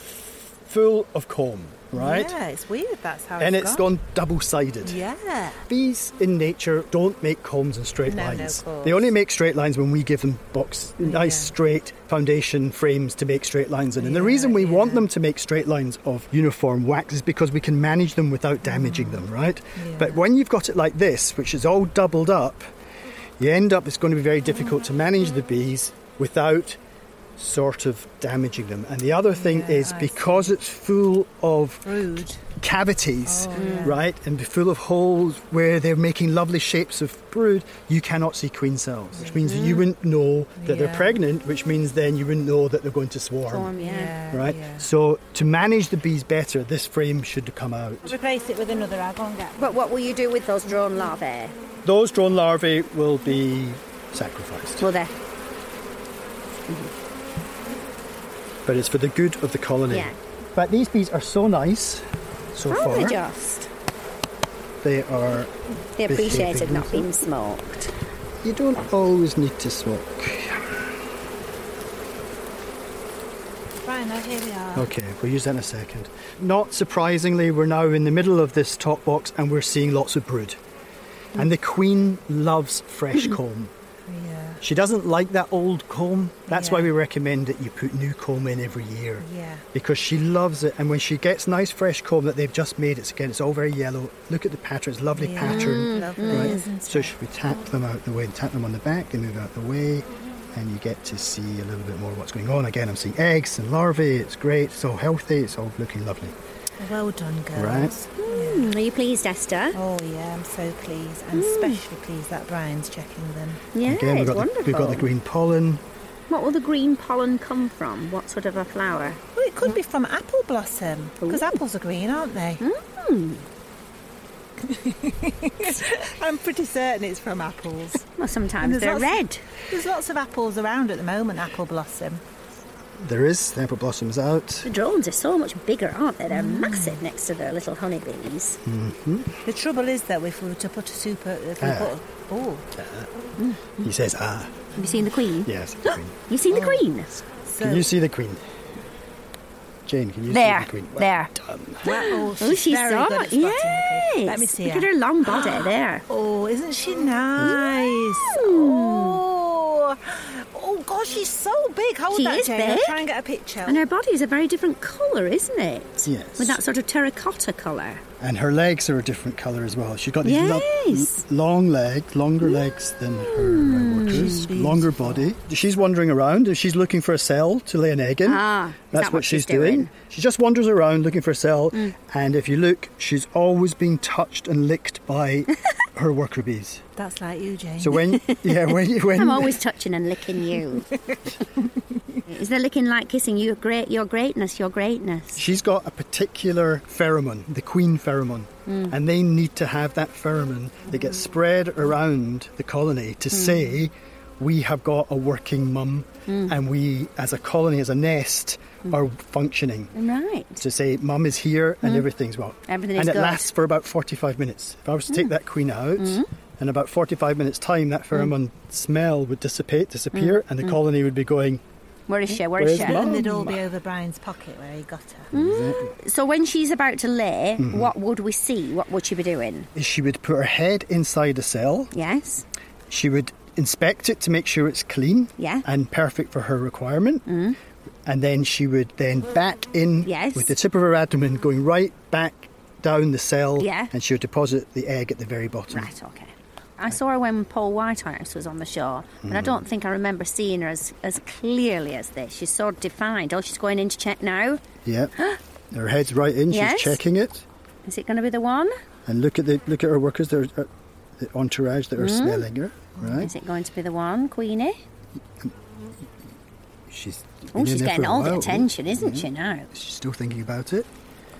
full of comb, right? Yeah, it's weird. That's how And it's it's gone double-sided. Yeah. Bees in nature don't make combs in straight No, no, lines. of course. They only make straight lines when we give them box, nice Yeah. straight foundation frames to make straight lines in. And the Yeah, reason we want yeah. them to make straight lines of uniform wax is because we can manage them without damaging them, right? Yeah. But when you've got it like this, which is all doubled up, you end up, it's going to be very difficult to manage the bees without sort of damaging them. And the other thing Yeah, is I because it's full of Rude. cavities, Oh, yeah. right, and be full of holes where they're making lovely shapes of brood, you cannot see queen cells, which means you wouldn't know that they're Yeah. pregnant, which means then you wouldn't know that they're going to swarm. Form, yeah. Yeah. Right? yeah. So to manage the bees better, this frame should come out. Replace it with another. I'll go and get. But what will you do with those drone larvae? Those drone larvae will be sacrificed. Will they? But it's for the good of the colony. Yeah. But these bees are so nice so Are far. they just? They are They appreciated behaving not being smoked. You don't always need to smoke. Brian, I know, here we are. Okay, we'll use that in a second. Not surprisingly, we're now in the middle of this top box and we're seeing lots of brood. And the queen loves fresh comb. Yeah. She doesn't like that old comb. That's Yeah. why we recommend that you put new comb in every year. Yeah. Because she loves it. And when she gets nice fresh comb that they've just made, it's again, it's all very yellow. Look at the pattern, it's a lovely Yeah. pattern. Lovely, Right? isn't So it? should we tap them out the way and tap them on the back, they move out the way. And you get to see a little bit more what's going on. Again, I'm seeing eggs and larvae. It's great. It's all healthy. It's all looking lovely. Well done, girls. Right. Mm, are you pleased, Esther? Oh, yeah, I'm so pleased. I'm especially pleased that Brian's checking them. Yeah, Again, we've it's got, wonderful. the, we've got the green pollen. What will the green pollen come from? What sort of a flower? Well, it could be from apple blossom, because apples are green, aren't they? Mm. I'm pretty certain it's from apples. Well, And sometimes there's they're lots- red. There's lots of apples around at the moment, apple blossom. There is. The apple blossoms out. The drones are so much bigger, aren't they? They're massive next to the little honeybees. The trouble is, though, if we were to put a super... If we Ah. put, oh, He says, ah. Have you seen the queen? Yes, the queen. You seen the queen? so... Can you see the queen? Jane, can you There, see the queen? Well there. done. Oh, Oh, she's very so good at spotting the queen. yes. Let me see Look her. at her long body there. Oh, isn't she nice? Oh, oh gosh, she's so big. Hold She that, is Jane. I'll big. try and get a picture. And her body is a very different colour, isn't it? Yes. With that sort of terracotta colour. And her legs are a different colour as well. She's got these lo- Yes. l- long legs, longer legs than her uh, workers, longer body. She's wandering around and she's looking for a cell to lay an egg in. Ah, is That's that what, what she's she's doing. doing? She just wanders around looking for a cell. And if you look, she's always being touched and licked by her worker bees. That's like you, Jane. So when, yeah, when, when I'm always touching and licking you. Is the licking like kissing you? Great, your greatness, your greatness. she's got a particular pheromone, the queen pheromone, and they need to have that pheromone that gets spread around the colony to say, we have got a working mum, and we, as a colony, as a nest, are functioning. Right. To say, mum is here and everything's well. Everything and is it good. lasts for about forty-five minutes. If I was to take that queen out, in about forty-five minutes' time, that pheromone smell would dissipate, disappear, and the colony would be going, Where is she? Where Where's is she? Mum? And they'd all be over Brian's pocket where he got her. So when she's about to lay, what would we see? What would she be doing? she would put her head inside a cell. Yes. She would inspect it to make sure it's clean Yeah. and perfect for her requirement. And then she would then back in Yes. with the tip of her abdomen going right back down the cell. Yeah. And she would deposit the egg at the very bottom. Right, okay. I saw her when Paul Whitehouse was on the show, but I don't think I remember seeing her as, as clearly as this. She's so defined. Oh, she's going in to check now. Yeah. Her head's right in, Yes. she's checking it. Is it going to be the one? And look at the look at her workers, they're, uh, the entourage that are smelling her. Right. Is it going to be the one, Queenie? She's Oh, been in she's there getting for a all the while. attention, isn't Yeah. she now? She's still thinking about it.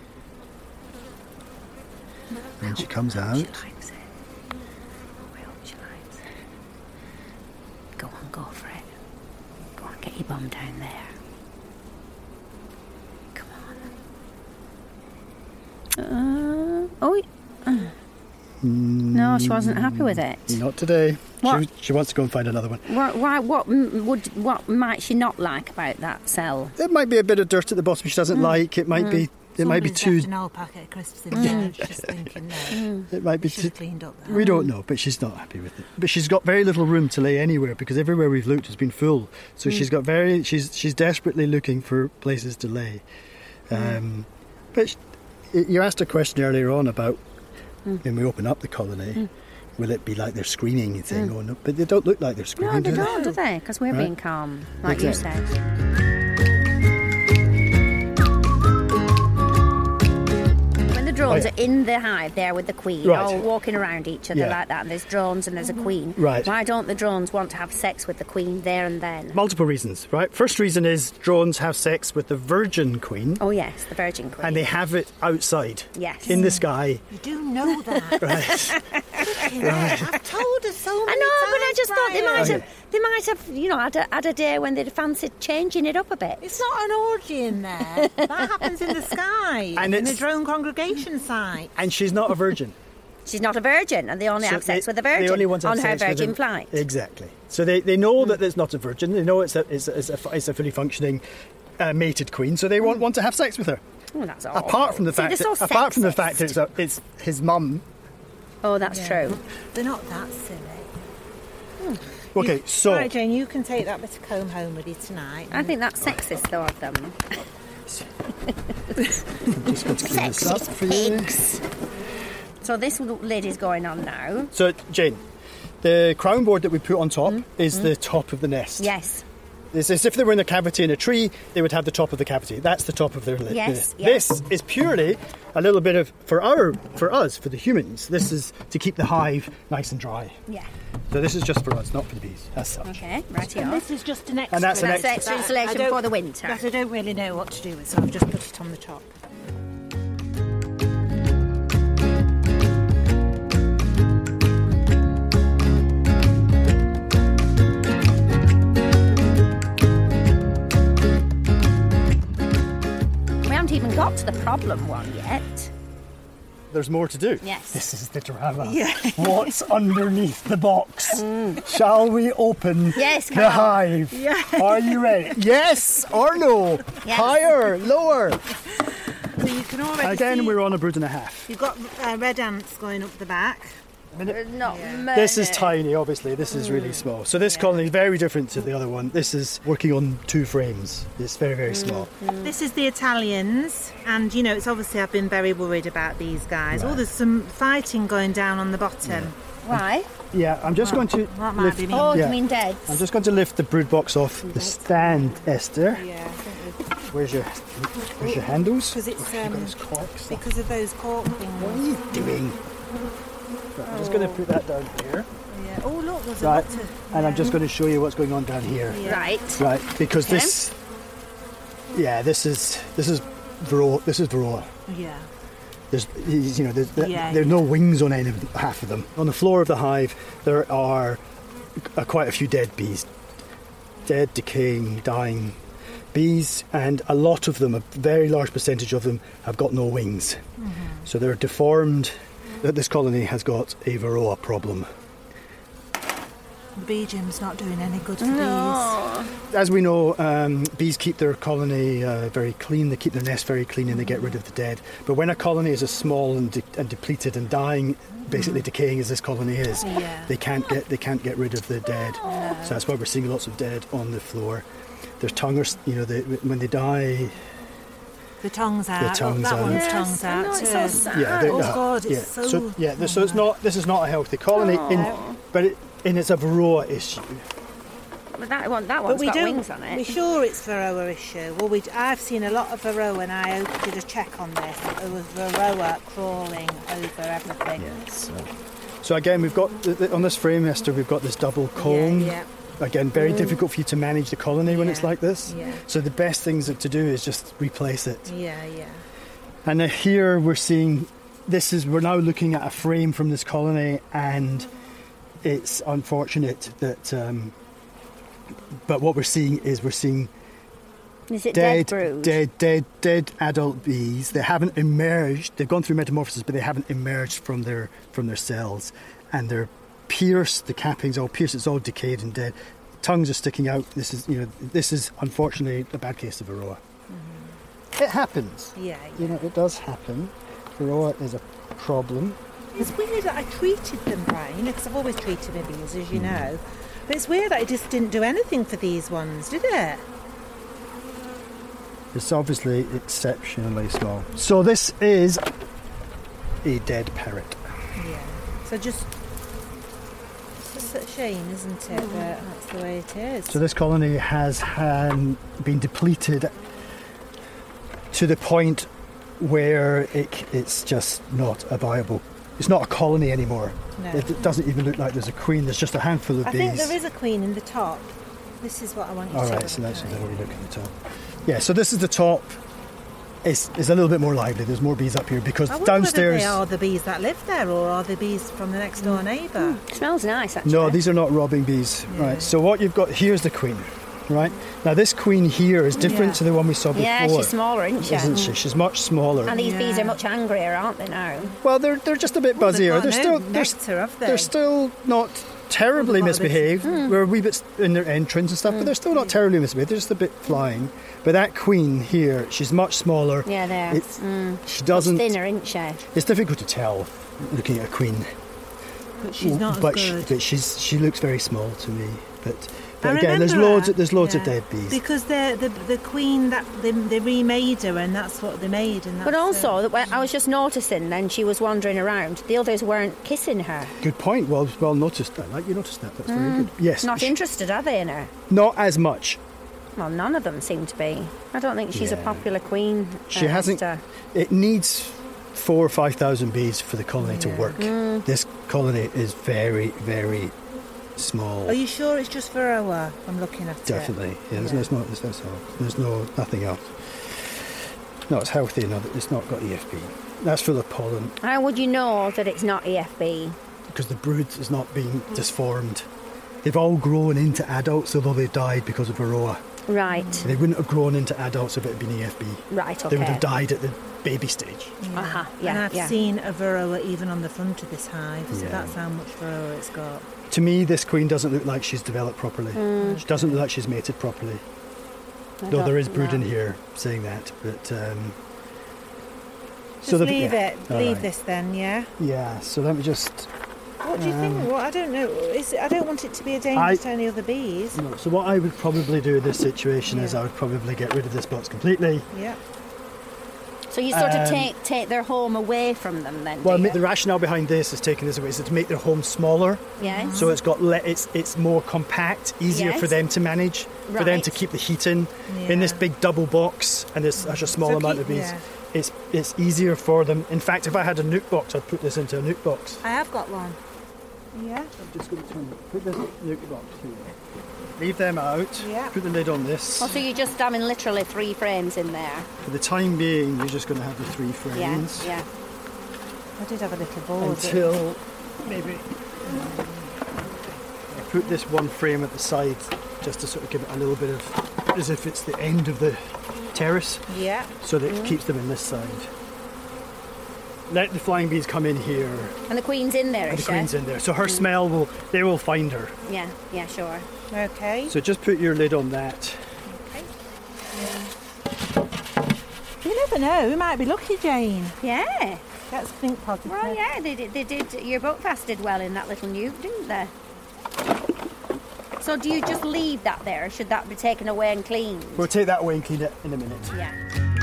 And she comes out. She likes it. I hope she likes it. Go on, go for it. Go on, get your bum down there. Come on. Uh, oh, uh. No, she wasn't happy with it. Not today. What? She, she wants to go and find another one. Why, why, what m- would, what might she not like about that cell? There might be a bit of dirt at the bottom she doesn't like. It might be. It might be Somebody's too. left an old packet of crisps in there. Just thinking, no. It might be She's too. cleaned up there. We don't know, but she's not happy with it. But she's got very little room to lay anywhere because everywhere we've looked has been full. So she's got very. She's she's desperately looking for places to lay. Um, but sh you asked a question earlier on about when we open up the colony. Will it be like they're screaming and saying, "Oh no"? But they don't look like they're No, screaming. they do don't, do they? Because we're Right. being calm, like Exactly. you said. When the drones Oh, yeah. are in the hive there with the queen, Right. all walking around each other Yeah. like that, and there's drones and there's a queen. Right. Why don't the drones want to have sex with the queen there and then? Multiple reasons, right? First reason is drones have sex with the virgin queen, Oh yes, the virgin queen. and they have it outside, Yes. in the sky. You do know that. Right. I've told her so I many know, times, but I just thought they Brian. might have, they might have, you know, had a, had a day when they'd fancied changing it up a bit. It's not an orgy in there. That happens in the sky, And in the it's- drone congregation site. And she's not a virgin. She's not a virgin, and they only So have sex they- with a they virgin only want to have on her sex with virgin a- flight. Exactly. So they, they know that it's not a virgin. They know it's a, it's a, it's a, it's a fully functioning a mated queen, so they won't want to have sex with her. Oh, that's awful. Apart from the See, fact, they're that, so apart from the sexist. fact that it's, a, it's his mum. Oh, that's Yeah. true. They're not that silly. Okay, You- so Right, Jane, you can take that bit of comb home with you tonight. I think that's sexist, though, of them. I'm just going to clean this up Sexist for you. pigs. So this lid is going on now. So Jane, the crown board that we put on top is the top of the nest. Yes. It's as if they were in a cavity in a tree, they would have the top of the cavity. That's the top of their lid. Yes, yes. This is purely a little bit of, for our, for us, for the humans, this is to keep the hive nice and dry. Yeah. So this is just for us, not for the bees, as such. Okay, right here. And this is just an extra. And that's an That's extra- extra that I insulation don't- for the winter. That I don't really know what to do with, so I've just put it on the top. We haven't even got to the problem one yet. There's more to do. Yes. This is the drama. Yeah. What's underneath the box? Shall we open Yes, come the on. hive? Yeah. Are you ready? Yes or no? Yes. Higher, lower? So you can already Again, see we're on a brood and a half. you've got uh, red ants going up the back. Not This is many. tiny, obviously. This is really small. So this colony is very different to the other one. This is working on two frames. It's very, very small. This is the Italians, and you know, it's obviously I've been very worried about these guys. Oh, there's some fighting going down on the bottom. Why? Yeah, I'm just going to That might lift. be me. Oh, Yeah. you mean dead? I'm just going to lift the brood box off the stand, Esther. Yeah, I think we've- Where's your Where's your handles? 'Cause it's, Oh, you've got um, those corks. because of those cork What things. are you doing? Right, I'm just going to put that down here. Yeah. Oh, look, there's Right, a lot of. and I'm just going to show you what's going on down here. Yeah. Right. Right, because Okay. this, yeah, this is this is Varroa. This is Varroa. Yeah. There's, you know, there's, Yeah, there are no wings on any of half of them. On the floor of the hive, there are uh, quite a few dead bees, dead, decaying, dying bees, and a lot of them, a very large percentage of them, have got no wings. Mm-hmm. So they're deformed. That this colony has got a Varroa problem. The bee gym's not doing any good for No. As we know, um, bees keep their colony uh, very clean. They keep their nest very clean, and they get rid of the dead. But when a colony is as small and, de- and depleted and dying, basically decaying as this colony is, Yeah. they can't get they can't get rid of the dead. So that's why we're seeing lots of dead on the floor. Their tongue, are, s- you know, they, when they die, these. The tongue's out. Look, tongue's that out. one's Yes, tongue's I out know, it's too. so sad. yeah, they- Oh, uh, God, it's yeah. so- yeah. th- So it's not. This is not a healthy colony, in, but it, and it's a Varroa issue. But that one, that But one's we got don't. wings on it. We're sure it's Varroa issue. Well, we, I've seen a lot of Varroa, and I did a check on this. There was Varroa crawling over everything. So, so again, we've got the, the, on this frame, Esther. We've got this double comb. Yeah, Again, very difficult for you to manage the colony when it's Yeah. like this. Yeah. So the best things to do is just replace it. yeah, yeah, yeah. And uh, here we're seeing, this is, we're now looking at a frame from this colony, and it's unfortunate that, um, but what we're seeing is we're seeing Is it dead, dead, brood? dead, dead, dead adult bees. They haven't emerged. They've gone through metamorphosis, but they haven't emerged from their from their cells, and they're pierced. The capping's all pierced. It's all decayed and dead. Tongues are sticking out. This is, you know, this is unfortunately a bad case of Varroa. It happens. Yeah, You yeah. know, it does happen. Varroa is a problem. It's weird that I treated them, Brian, you know, because I've always treated my bees, as you know. But it's weird that it just didn't do anything for these ones, did it? It's obviously exceptionally small. So this is a dead parrot. Yeah. So just, it's just a shame, isn't it? That that's the way it is. So this colony has um, been depleted to the point where it, it's just not a viable. It's not a colony anymore. No. It, it doesn't even look like there's a queen. There's just a handful of I bees. think there is a queen in the top. This is what I want you All to right, look so that's at. how we look at the top. Yeah, so this is the top. It's, it's a little bit more lively. There's more bees up here because I wonder downstairs. whether they are the bees that live there, or are the bees from the next door neighbour? It smells nice, actually. No, these are not robbing bees. Yeah. Right. So what you've got here's the queen. Right. Now this queen here is different Yeah. to the one we saw before. Yeah, she's smaller, isn't she? Isn't she? She's much smaller. And these bees Yeah. are much angrier, aren't they now? Well, they're they're just a bit Well, they've buzzier. got They're no still they're, nectar, have they? they're still not terribly What are they? misbehaved. We're a wee bit in their entrance and stuff, but they're still not terribly misbehaved. They're just a bit flying. But that queen here, she's much smaller. Yeah, there. It's, Mm. She doesn't. Thinner, isn't she? It's difficult to tell looking at a queen. But she's not but as she, good. but she's she looks very small to me. But, I but again, there's remember loads her, of, there's loads yeah. of dead bees. Because the the the queen that they, they remade her, and that's what they made. And that's But also, it. that when I was just noticing then she was wandering around. The others weren't kissing her. Good point. Well, well noticed. I like you noticed that. That's very good. Yes. Not sh- interested, are they, in her? Not as much. Well, none of them seem to be. I don't think she's a Yeah. popular queen. She uh, hasn't. Esther. It needs four or five thousand bees for the colony to work. Mm. This colony is very, very small. Are you sure it's just Varroa? I'm looking at Definitely. it. Yeah. There's, there's no. There's, there's, no, there's no nothing else. No, it's healthy. No, it's not got E F B. That's full of pollen How would you know that it's not E F B? because the brood is not being disformed. They've all grown into adults, although they died because of Varroa. Right, They wouldn't have grown into adults if it had been E F B. right, They would okay. have died at the baby stage. Uh-huh, And yeah, I've yeah. seen a Varroa even on the front of this hive, so Yeah. that's how much Varroa it's got. To me, this queen doesn't look like she's developed properly. Mm. She doesn't look like she's mated properly. I Though don't there is think brood in that. here saying that. But um, Just the- leave yeah, it. all Leave right. this then, yeah. Yeah. So let me just. What do you think? Well, I don't know. Is it, I don't want it to be a danger I- to any other bees. No, so what I would probably do in this situation is Yeah. I would probably get rid of this box completely. Yeah. So you sort of Um, take take their home away from them then, Well, do you? the rationale behind this is taking this away is to make their home smaller. Yes. So it's got le- it's it's more compact, easier for Yes. them to manage, for them Right. to keep the heat in. In this Yeah. big double box and there's such a small So amount keep- of bees, yeah. it's it's easier for them. In fact, if I had a nuke box, I'd put this into a nuke box. I have got one. Yeah. I'm just going to turn it. Put this nuke box here. Leave them out. Yeah. Put the lid on this. Oh, so you're just having literally three frames in there. For the time being, you're just going to have the three Yeah, frames yeah. I did have a little board. until maybe I put this one frame at the side just to sort of give it a little bit of, as if it's the end of the terrace, Yeah. so that Mm-hmm. it keeps them in this side. Let the flying bees come in here, And the queen's in there, and is the she? queen's in there. So her smell will, they will find her. Yeah, yeah, sure. Okay. So just put your lid on that. You never know. We might be lucky, Jane. Yeah. Let's think positive. Well, yeah, they did. They did. Your boat pass did well in that little nuke, didn't they? So do you just leave that there? Or should that be taken away and cleaned? We'll take that away and clean it in a minute. Yeah.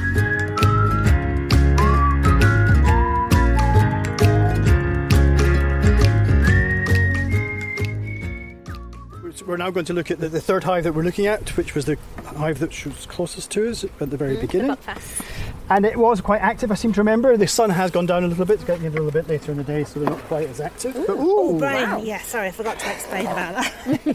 We're now going to look at the, the third hive that we're looking at, which was the hive that was closest to us at the very The beginning. boat pass. And it was quite active, I seem to remember. The sun has gone down a little bit. It's getting a little bit later in the day, so they're not quite as active. But, Oh, ooh, Brian. wow. Yeah, sorry, I forgot to explain about that.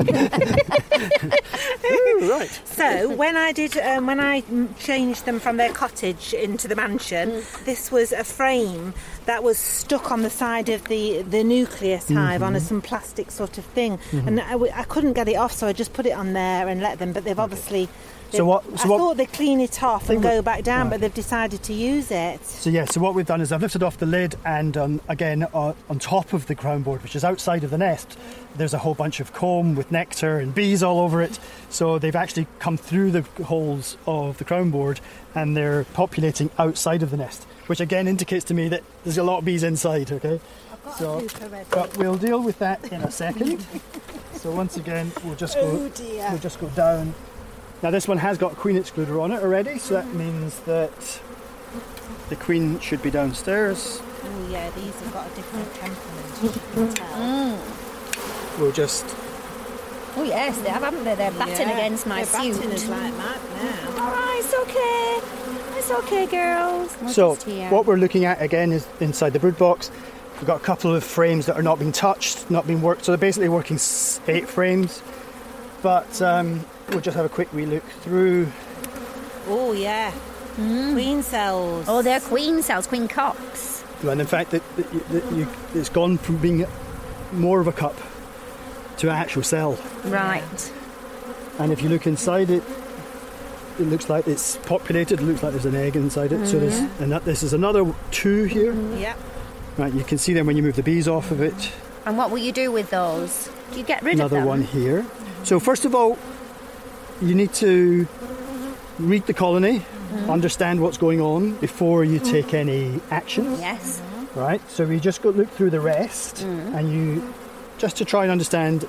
ooh, right. So when I did, um, when I mm, changed them from their cottage into the mansion, this was a frame that was stuck on the side of the the nucleus hive on a, some plastic sort of thing, and I, w- I couldn't get it off, so I just put it on there and let them. But they've obviously. So they've- what- so I what- thought they'd clean it off They and would- go back down, right. but they've decided to use it. So yeah, so what we've done is I've lifted off the lid, and um, again uh, on top of the crown board, which is outside of the nest, there's a whole bunch of comb with nectar and bees all over it. So they've actually come through the holes of the crown board, and they're populating outside of the nest, which again indicates to me that there's a lot of bees inside. Okay, so but we'll deal with that in a second. So once again, we'll just go. Oh dear. We'll just go down. Now this one has got a queen excluder on it already, so that means that the queen should be downstairs. Oh yeah, these have got a different temperament. You can tell. We'll just Oh yes, they have, haven't they? They're batting Yeah, against my they're suit. batting us like mad now. All right, it's okay. It's okay, girls. We're so just here. what we're looking at again is inside the brood box. We've got a couple of frames that are not being touched, not being worked. So they're basically working s- eight frames. But um, we'll just have a quick wee look through. Oh yeah, queen cells. Oh, they're queen cells, queen cocks. And in fact, that that you, that you, it's gone from being more of a cup to an actual cell. Right. And if you look inside it, it looks like it's populated. It looks like there's an egg inside it. So there's, and that this is another two here. Yep. Right, you can see them when you move the bees off of it. And what will you do with those? Do you get rid Another of them? one here. So first of all, you need to read the colony, mm-hmm. understand what's going on before you take any action. Yes. Right? So you just go look through the rest mm-hmm. and you, just to try and understand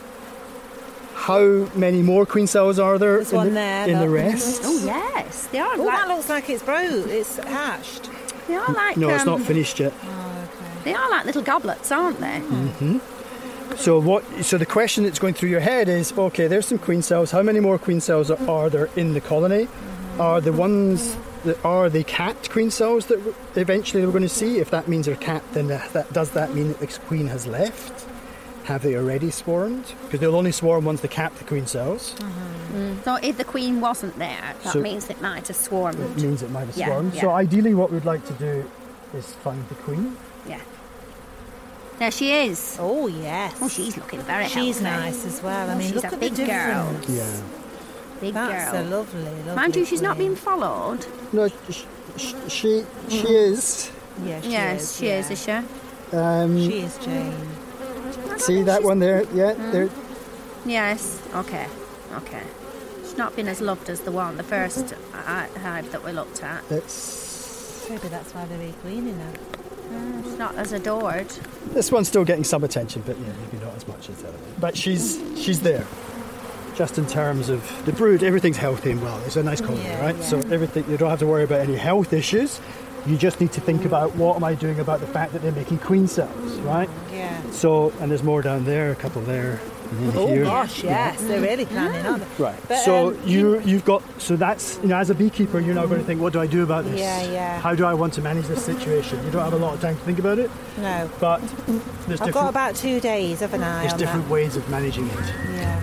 how many more queen cells are there There's in, one the, there, in the look. rest. Oh, yes. They are Oh, like... that looks like it's broke. It's hatched. They are like... No, um, it's not finished yet. Oh, okay. They are like little goblets, aren't they? Mm-hmm. So what? So the question that's going through your head is, okay, there's some queen cells. How many more queen cells are, are there in the colony? Mm-hmm. Are the ones that are the capped queen cells that eventually we're going to see? If that means they're capped, then that, does that mean that the queen has left? Have they already swarmed? Because they'll only swarm once they cap the queen cells. Mm-hmm. Mm. So if the queen wasn't there, that so means it might have swarmed. It means it might have yeah, swarmed. Yeah. So ideally what we'd like to do is find the queen. Yeah. There she is. Oh, yes. Oh, she's looking very She's healthy. nice as well. I Oh, mean, she's look a at big the girl. difference. Yeah. Big That's girl. a lovely, lovely Mind you, she's not queen. being followed. No, she she, she, she is. Yeah, she yes, is. she yeah. is, is she? Um, She is Jane. see that one there? Yeah, Mm. there. Yes. Okay. Okay. She's not been as loved as the one, the first hi- hive that we looked at. It's Maybe that's why they're re-queening her. Mm, she's not as adored. this one's still getting some attention, but yeah, maybe not as much as the other one. But she's she's there. Just in terms of the brood, everything's healthy and well. It's a nice colony, Yeah, right? yeah. So everything, you don't have to worry about any health issues. You just need to think about what am I doing about the fact that they're making queen cells, right? Yeah. So, and there's more down there, a couple there, and then Oh here. gosh, yes, they're really planning, aren't they? Right. But, so um, you you've got so that's you know as a beekeeper you're now going to think, what do I do about this? Yeah, yeah. How do I want to manage this situation? You don't have a lot of time to think about it, No. but there's I've different got about two days, haven't I? there's on different that? ways of managing it. Yeah.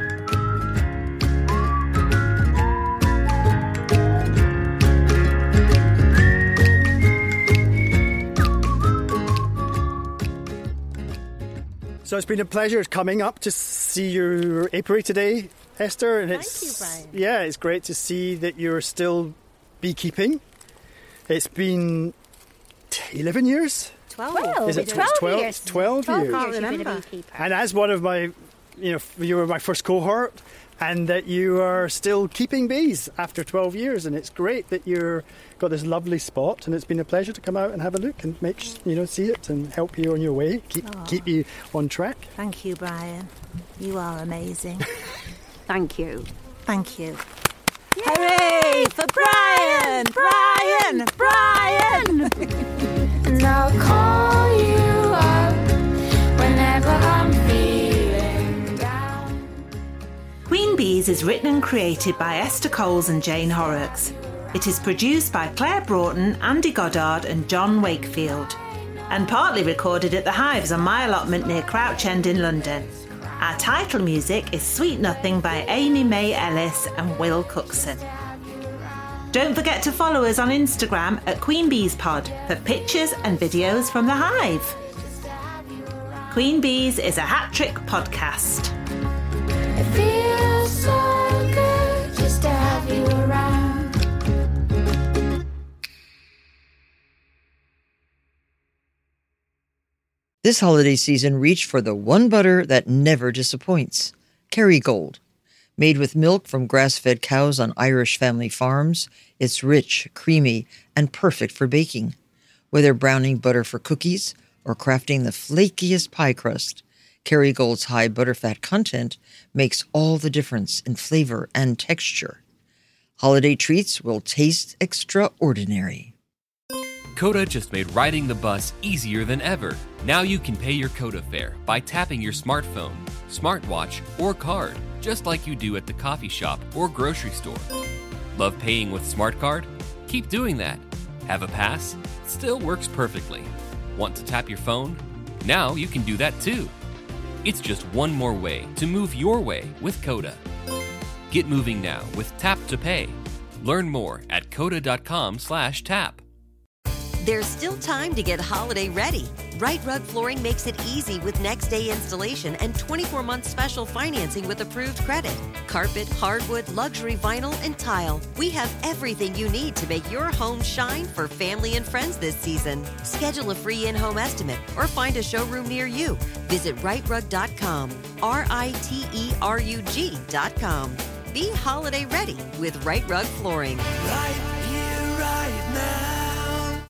So it's been a pleasure coming up to see your apiary today, Esther. And Thank it's, you, Brian. Yeah, it's great to see that you're still beekeeping. It's been eleven years. Twelve. Well, Is it it's twelve? twelve years. twelve years. years Can't you've been a remember. beekeeper. And as one of my, you know, you were my first cohort, and that you are still keeping bees after twelve years, and it's great that you're got this lovely spot, and it's been a pleasure to come out and have a look and make you know see it and help you on your way, keep Aww. keep you on track. Thank you, Brian. You are amazing. Thank you. Thank you. Hooray for Brian! Brian! Brian! And I'll call you up whenever I'm feeling down. Queen Bees is written and created by Esther Coles and Jane Horrocks. It is produced by Claire Broughton, Andy Goddard and John Wakefield, and partly recorded at the Hives on my allotment near Crouch End in London. Our title music is Sweet Nothing by Amy May Ellis and Will Cookson. Don't forget to follow us on Instagram at Queen Bees Pod for pictures and videos from the Hive. Queen Bees is a hat-trick podcast. It feels so good just to have you around. This holiday season, reach for the one butter that never disappoints, Kerrygold. Made with milk from grass-fed cows on Irish family farms, it's rich, creamy, and perfect for baking. Whether browning butter for cookies or crafting the flakiest pie crust, Kerrygold's high butterfat content makes all the difference in flavor and texture. Holiday treats will taste extraordinary. Coda just made riding the bus easier than ever. Now you can pay your Coda fare by tapping your smartphone, smartwatch, or card, just like you do at the coffee shop or grocery store. Love paying with Smart Card? Keep doing that. Have a pass? Still works perfectly. Want to tap your phone? Now you can do that too. It's just one more way to move your way with Coda. Get moving now with Tap to Pay. Learn more at coda dot com slash tap. There's still time to get holiday ready. Right Rug Flooring makes it easy with next day installation and twenty-four month special financing with approved credit. Carpet, hardwood, luxury vinyl, and tile. We have everything you need to make your home shine for family and friends this season. Schedule a free in-home estimate or find a showroom near you. Visit right rug dot com. R I T E R U G dot com. Be holiday ready with Right Rug Flooring. Right here, right now.